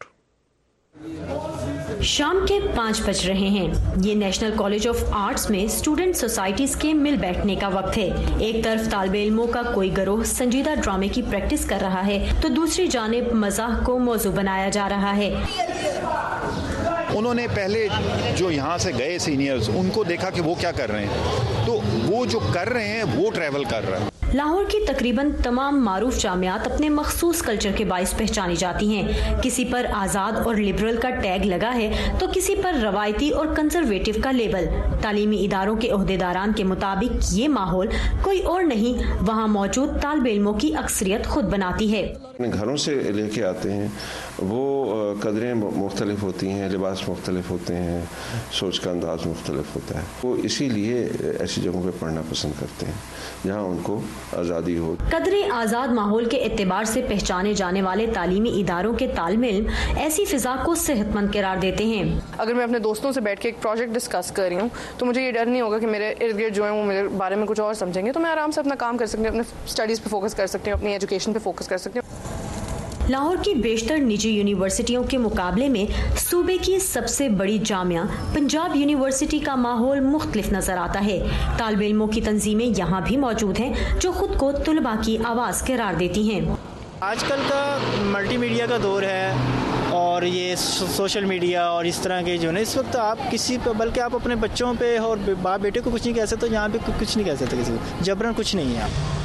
شام کے 5 بج رہے ہیں۔ یہ نیشنل کالج آف آرٹس میں اسٹوڈنٹ سوسائٹیز کے مل بیٹھنے کا وقت ہے۔ ایک طرف طالب علموں کا کوئی گروہ سنجیدہ ڈرامے کی پریکٹس کر رہا ہے تو دوسری جانب مزاح کو موضوع بنایا جا رہا ہے۔ انہوں نے پہلے جو یہاں سے گئے سینئرز ان کو دیکھا کہ وہ کیا کر رہے ہیں، تو وہ جو کر رہے ہیں وہ ٹریول کر رہا ہے۔ لاہور کی تقریباً تمام معروف جامعات اپنے مخصوص کلچر کے باعث پہچانی جاتی ہیں۔ کسی پر آزاد اور لبرل کا ٹیگ لگا ہے تو کسی پر روایتی اور کنزرویٹو کا لیبل۔ تعلیمی اداروں کے عہدیداران کے مطابق یہ ماحول کوئی اور نہیں، وہاں موجود طالب علموں کی اکثریت خود بناتی ہے۔ گھروں سے لے کے آتے ہیں، وہ قدریں مختلف ہوتی ہیں، لباس مختلف ہوتے ہیں، سوچ کا انداز مختلف ہوتا ہے۔ وہ اسی لیے ایسی جگہوں پہ پڑھنا پسند کرتے ہیں جہاں ان کو آزادی ہو۔ قدریں آزاد ماحول کے اعتبار سے پہچانے جانے والے تعلیمی اداروں کے طالب علم ایسی فضا کو صحت مند قرار دیتے ہیں۔ اگر میں اپنے دوستوں سے بیٹھ کے ایک پروجیکٹ ڈسکس کر رہی ہوں تو مجھے یہ ڈر نہیں ہوگا کہ میرے ارد گرد جو ہیں وہ میرے بارے میں کچھ اور سمجھیں گے، تو میں آرام سے اپنا کام کر سکتی ہوں، اپنے اسٹڈیز پہ فوکس کر سکتی ہوں، اپنی ایجوکیشن پہ فوکس کر سکتی ہوں۔ لاہور کی بیشتر نجی یونیورسٹیوں کے مقابلے میں صوبے کی سب سے بڑی جامعہ پنجاب یونیورسٹی کا ماحول مختلف نظر آتا ہے۔ طالب علموں کی تنظیمیں یہاں بھی موجود ہیں جو خود کو طلباء کی آواز قرار دیتی ہیں۔ آج کل کا ملٹی میڈیا کا دور ہے اور یہ سوشل میڈیا اور اس طرح کے جو ہے اس وقت آپ کسی پہ، بلکہ آپ اپنے بچوں پہ اور باپ بیٹے کو کچھ نہیں کہہ سکتے، یہاں پہ کچھ نہیں کہہ سکتے کسی کو، جبرن کچھ نہیں ہے. آپ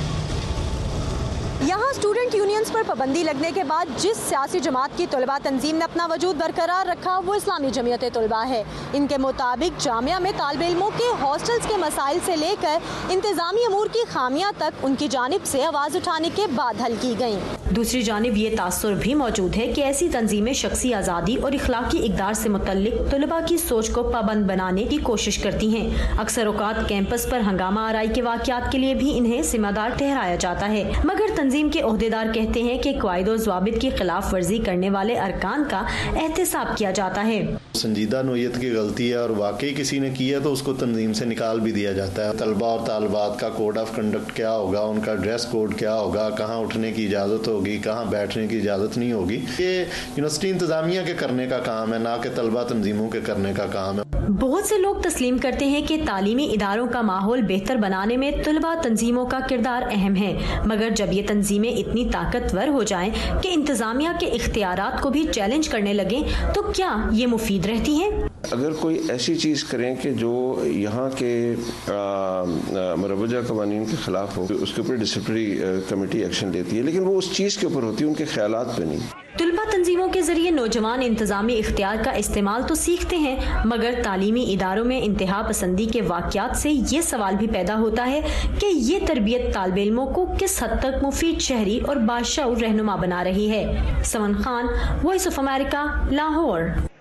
یہاں اسٹوڈنٹ یونینز پر پابندی لگنے کے بعد جس سیاسی جماعت کی طلباء تنظیم نے اپنا وجود برقرار رکھا وہ اسلامی جمعیت طلباء ہے. ان کے مطابق جامعہ میں طالب علموں کے ہاسٹلز کے مسائل سے لے کر انتظامی امور کی خامیاں تک ان کی جانب سے آواز اٹھانے کے بعد حل کی گئیں. دوسری جانب یہ تاثر بھی موجود ہے کہ ایسی تنظیمیں شخصی آزادی اور اخلاقی اقدار سے متعلق طلباء کی سوچ کو پابند بنانے کی کوشش کرتی ہیں. اکثر اوقات کیمپس پر ہنگامہ آرائی کے واقعات کے لیے بھی انہیں ذمہ دار ٹھہرایا جاتا ہے، مگر تنظیم کے عہدیدار کہتے ہیں کہ قواعد و ضوابط کی خلاف ورزی کرنے والے ارکان کا احتساب کیا جاتا ہے. سنجیدہ نوعیت کی غلطی ہے اور واقعی کسی نے کی ہے تو اس کو تنظیم سے نکال بھی دیا جاتا ہے. طلباء اور طالبات کا کوڈ آف کنڈکٹ کیا ہوگا، ان کا ڈریس کوڈ کیا ہوگا، کہاں اٹھنے کی اجازت ہوگی، کہاں بیٹھنے کی اجازت نہیں ہوگی، یہ یونیورسٹی انتظامیہ کے کرنے کا کام ہے، نہ کہ طلباء تنظیموں کے کرنے کا کام ہے. بہت سے لوگ تسلیم کرتے ہیں کہ تعلیمی اداروں کا ماحول بہتر بنانے میں طلباء تنظیموں کا کردار اہم ہے، مگر جب یہ تنظیمیں اتنی طاقتور ہو جائیں کہ انتظامیہ کے اختیارات کو بھی چیلنج کرنے لگیں تو کیا یہ مفید رہتی ہیں؟ اگر کوئی ایسی چیز کریں کہ جو یہاں کے مروجہ قوانین کے خلاف ہو، اس کے اوپر ڈسپلنری کمیٹی ایکشن لیتی ہے، لیکن وہ اس چیز کے اوپر ہوتی ہے، ان کے خیالات پہ نہیں. طلباء تنظیموں کے ذریعے نوجوان انتظامی اختیار کا استعمال تو سیکھتے ہیں، مگر تعلیمی اداروں میں انتہا پسندی کے واقعات سے یہ سوال بھی پیدا ہوتا ہے کہ یہ تربیت طالب علموں کو کس حد تک مفید شہری اور باشعور رہنما بنا رہی ہے. Suman Khan, voice of America, Lahore.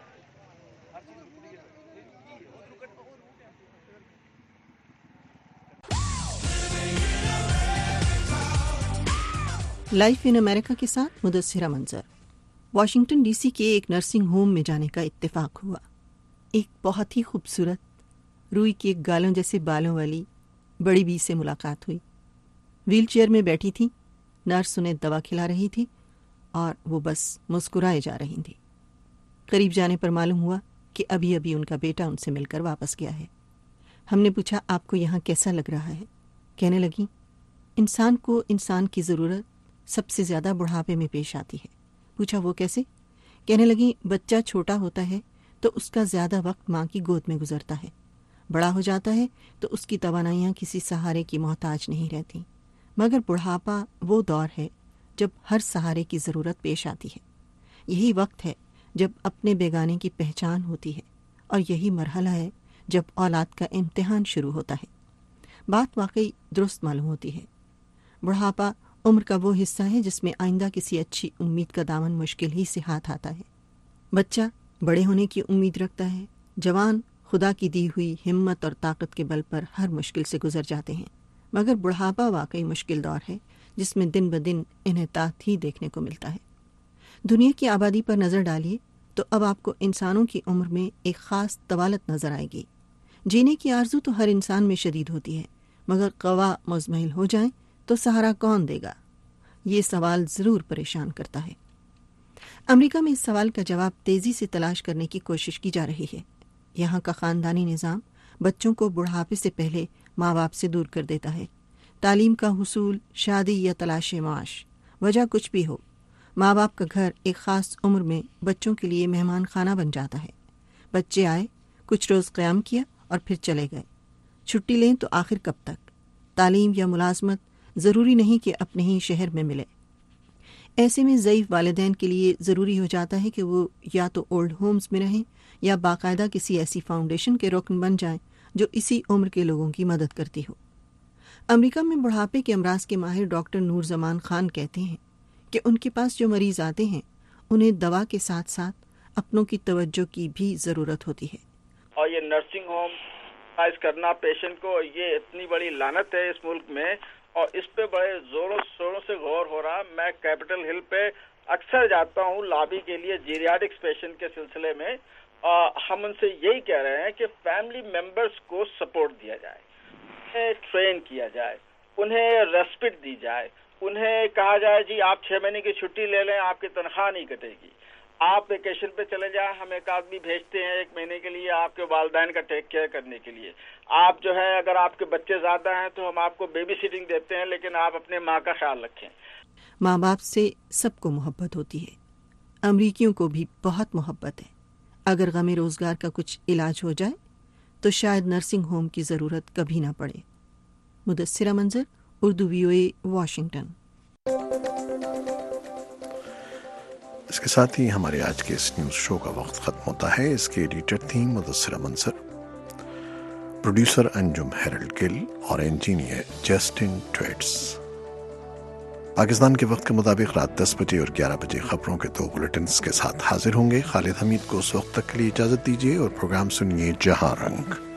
Life in America کے ساتھ مدثرہ منظر. واشنگٹن ڈی سی کے ایک نرسنگ ہوم میں جانے کا اتفاق ہوا. ایک بہت ہی خوبصورت روئی کے گالوں جیسے بالوں والی بڑی بی سے ملاقات ہوئی. ویل چیئر میں بیٹھی تھی، نرس انہیں دوا کھلا رہی تھی اور وہ بس مسکرائے جا رہی تھی. قریب جانے پر معلوم ہوا کہ ابھی ابھی ان کا بیٹا ان سے مل کر واپس گیا ہے. ہم نے پوچھا آپ کو یہاں کیسا لگ رہا ہے؟ کہنے لگی انسان کو انسان کی ضرورت سب سے زیادہ بڑھاپے میں پیش آتی ہے. پوچھا وہ کیسے؟ کہنے لگی بچہ چھوٹا ہوتا ہے تو اس کا زیادہ وقت ماں کی گود میں گزرتا ہے، بڑا ہو جاتا ہے تو اس کی توانائیاں کسی سہارے کی محتاج نہیں رہتی، مگر بڑھاپا وہ دور ہے جب ہر سہارے کی ضرورت پیش آتی ہے. یہی وقت ہے جب اپنے بیگانے کی پہچان ہوتی ہے، اور یہی مرحلہ ہے جب اولاد کا امتحان شروع ہوتا ہے. بات واقعی درست معلوم ہوتی ہے. بڑھاپا عمر کا وہ حصہ ہے جس میں آئندہ کسی اچھی امید کا دامن مشکل ہی سے ہاتھ آتا ہے. بچہ بڑے ہونے کی امید رکھتا ہے، جوان خدا کی دی ہوئی ہمت اور طاقت کے بل پر ہر مشکل سے گزر جاتے ہیں، مگر بڑھاپا واقعی مشکل دور ہے جس میں دن بدن انحطاط ہی دیکھنے کو ملتا ہے. دنیا کی آبادی پر نظر ڈالیے تو اب آپ کو انسانوں کی عمر میں ایک خاص طوالت نظر آئے گی. جینے کی آرزو تو ہر انسان میں شدید ہوتی ہے، مگر قوا مزمحل ہو جائیں تو سہارا کون دے گا؟ یہ سوال ضرور پریشان کرتا ہے. امریکہ میں اس سوال کا جواب تیزی سے تلاش کرنے کی کوشش کی جا رہی ہے. یہاں کا خاندانی نظام بچوں کو بڑھاپے سے پہلے ماں باپ سے دور کر دیتا ہے. تعلیم کا حصول، شادی یا تلاش معاش، وجہ کچھ بھی ہو، ماں باپ کا گھر ایک خاص عمر میں بچوں کے لیے مہمان خانہ بن جاتا ہے. بچے آئے، کچھ روز قیام کیا اور پھر چلے گئے. چھٹی لیں تو آخر کب تک؟ تعلیم یا ملازمت ضروری نہیں کہ اپنے ہی شہر میں ملے. ایسے میں ضعیف والدین کے لیے ضروری ہو جاتا ہے کہ وہ یا تو اولڈ ہومز میں رہیں یا باقاعدہ کسی ایسی فاؤنڈیشن کے رکن بن جائیں جو اسی عمر کے لوگوں کی مدد کرتی ہو. امریکہ میں بڑھاپے کے امراض کے ماہر ڈاکٹر نور زمان خان کہتے ہیں کہ ان کے پاس جو مریض آتے ہیں انہیں دوا کے ساتھ ساتھ اپنوں کی توجہ کی بھی ضرورت ہوتی ہے. اور یہ نرسنگ ہوم کرنا پیشنٹ کو، یہ اتنی بڑی لعنت ہے اس ملک میں، اور اس پہ بڑے زوروں شوروں سے غور ہو رہا. میں کیپٹل ہل پہ اکثر جاتا ہوں لابی کے لیے جیریاٹکس پیشنٹ کے سلسلے میں. ہم ان سے یہی کہہ رہے ہیں کہ فیملی ممبرس کو سپورٹ دیا جائے، انہیں ٹرین کیا جائے، انہیں ریسپٹ دی جائے، انہیں کہا جائے جی آپ 6 مہینے کی چھٹی لے لیں، آپ کی تنخواہ نہیں کٹے گی، آپ ویکیشن پہ چلے جائیں، ہم ایک آدمی بھیجتے ہیں 1 مہینے کے لیے آپ کے والدین کا ٹیک کیئر کرنے کے لیے. آپ جو ہے اگر آپ کے بچے زیادہ ہیں تو ہم آپ کو بیبی سیٹنگ دیتے ہیں، لیکن آپ اپنے ماں کا خیال رکھیں. ماں باپ سے سب کو محبت ہوتی ہے. امریکیوں کو بھی بہت محبت ہے. اگر غم روزگار کا کچھ علاج ہو جائے تو شاید نرسنگ ہوم کی ضرورت کبھی نہ پڑے. مدثرہ منظر، اردو VOA، واشنگٹن. اس کے ساتھ ہی ہمارے آج کے اس نیوز شو کا وقت ختم ہوتا ہے. اس کے ایڈیٹر تھیں مدثرہ منظر، پروڈیوسر انجم ہیرلڈ گل اور انجینئر جسٹن ٹویٹس. پاکستان کے وقت کے مطابق رات 10 بجے اور 11 بجے خبروں کے 2 بلیٹنز کے ساتھ حاضر ہوں گے. خالد حمید کو اس وقت تک کے لیے اجازت دیجیے اور پروگرام سنیے جہاں رنگ.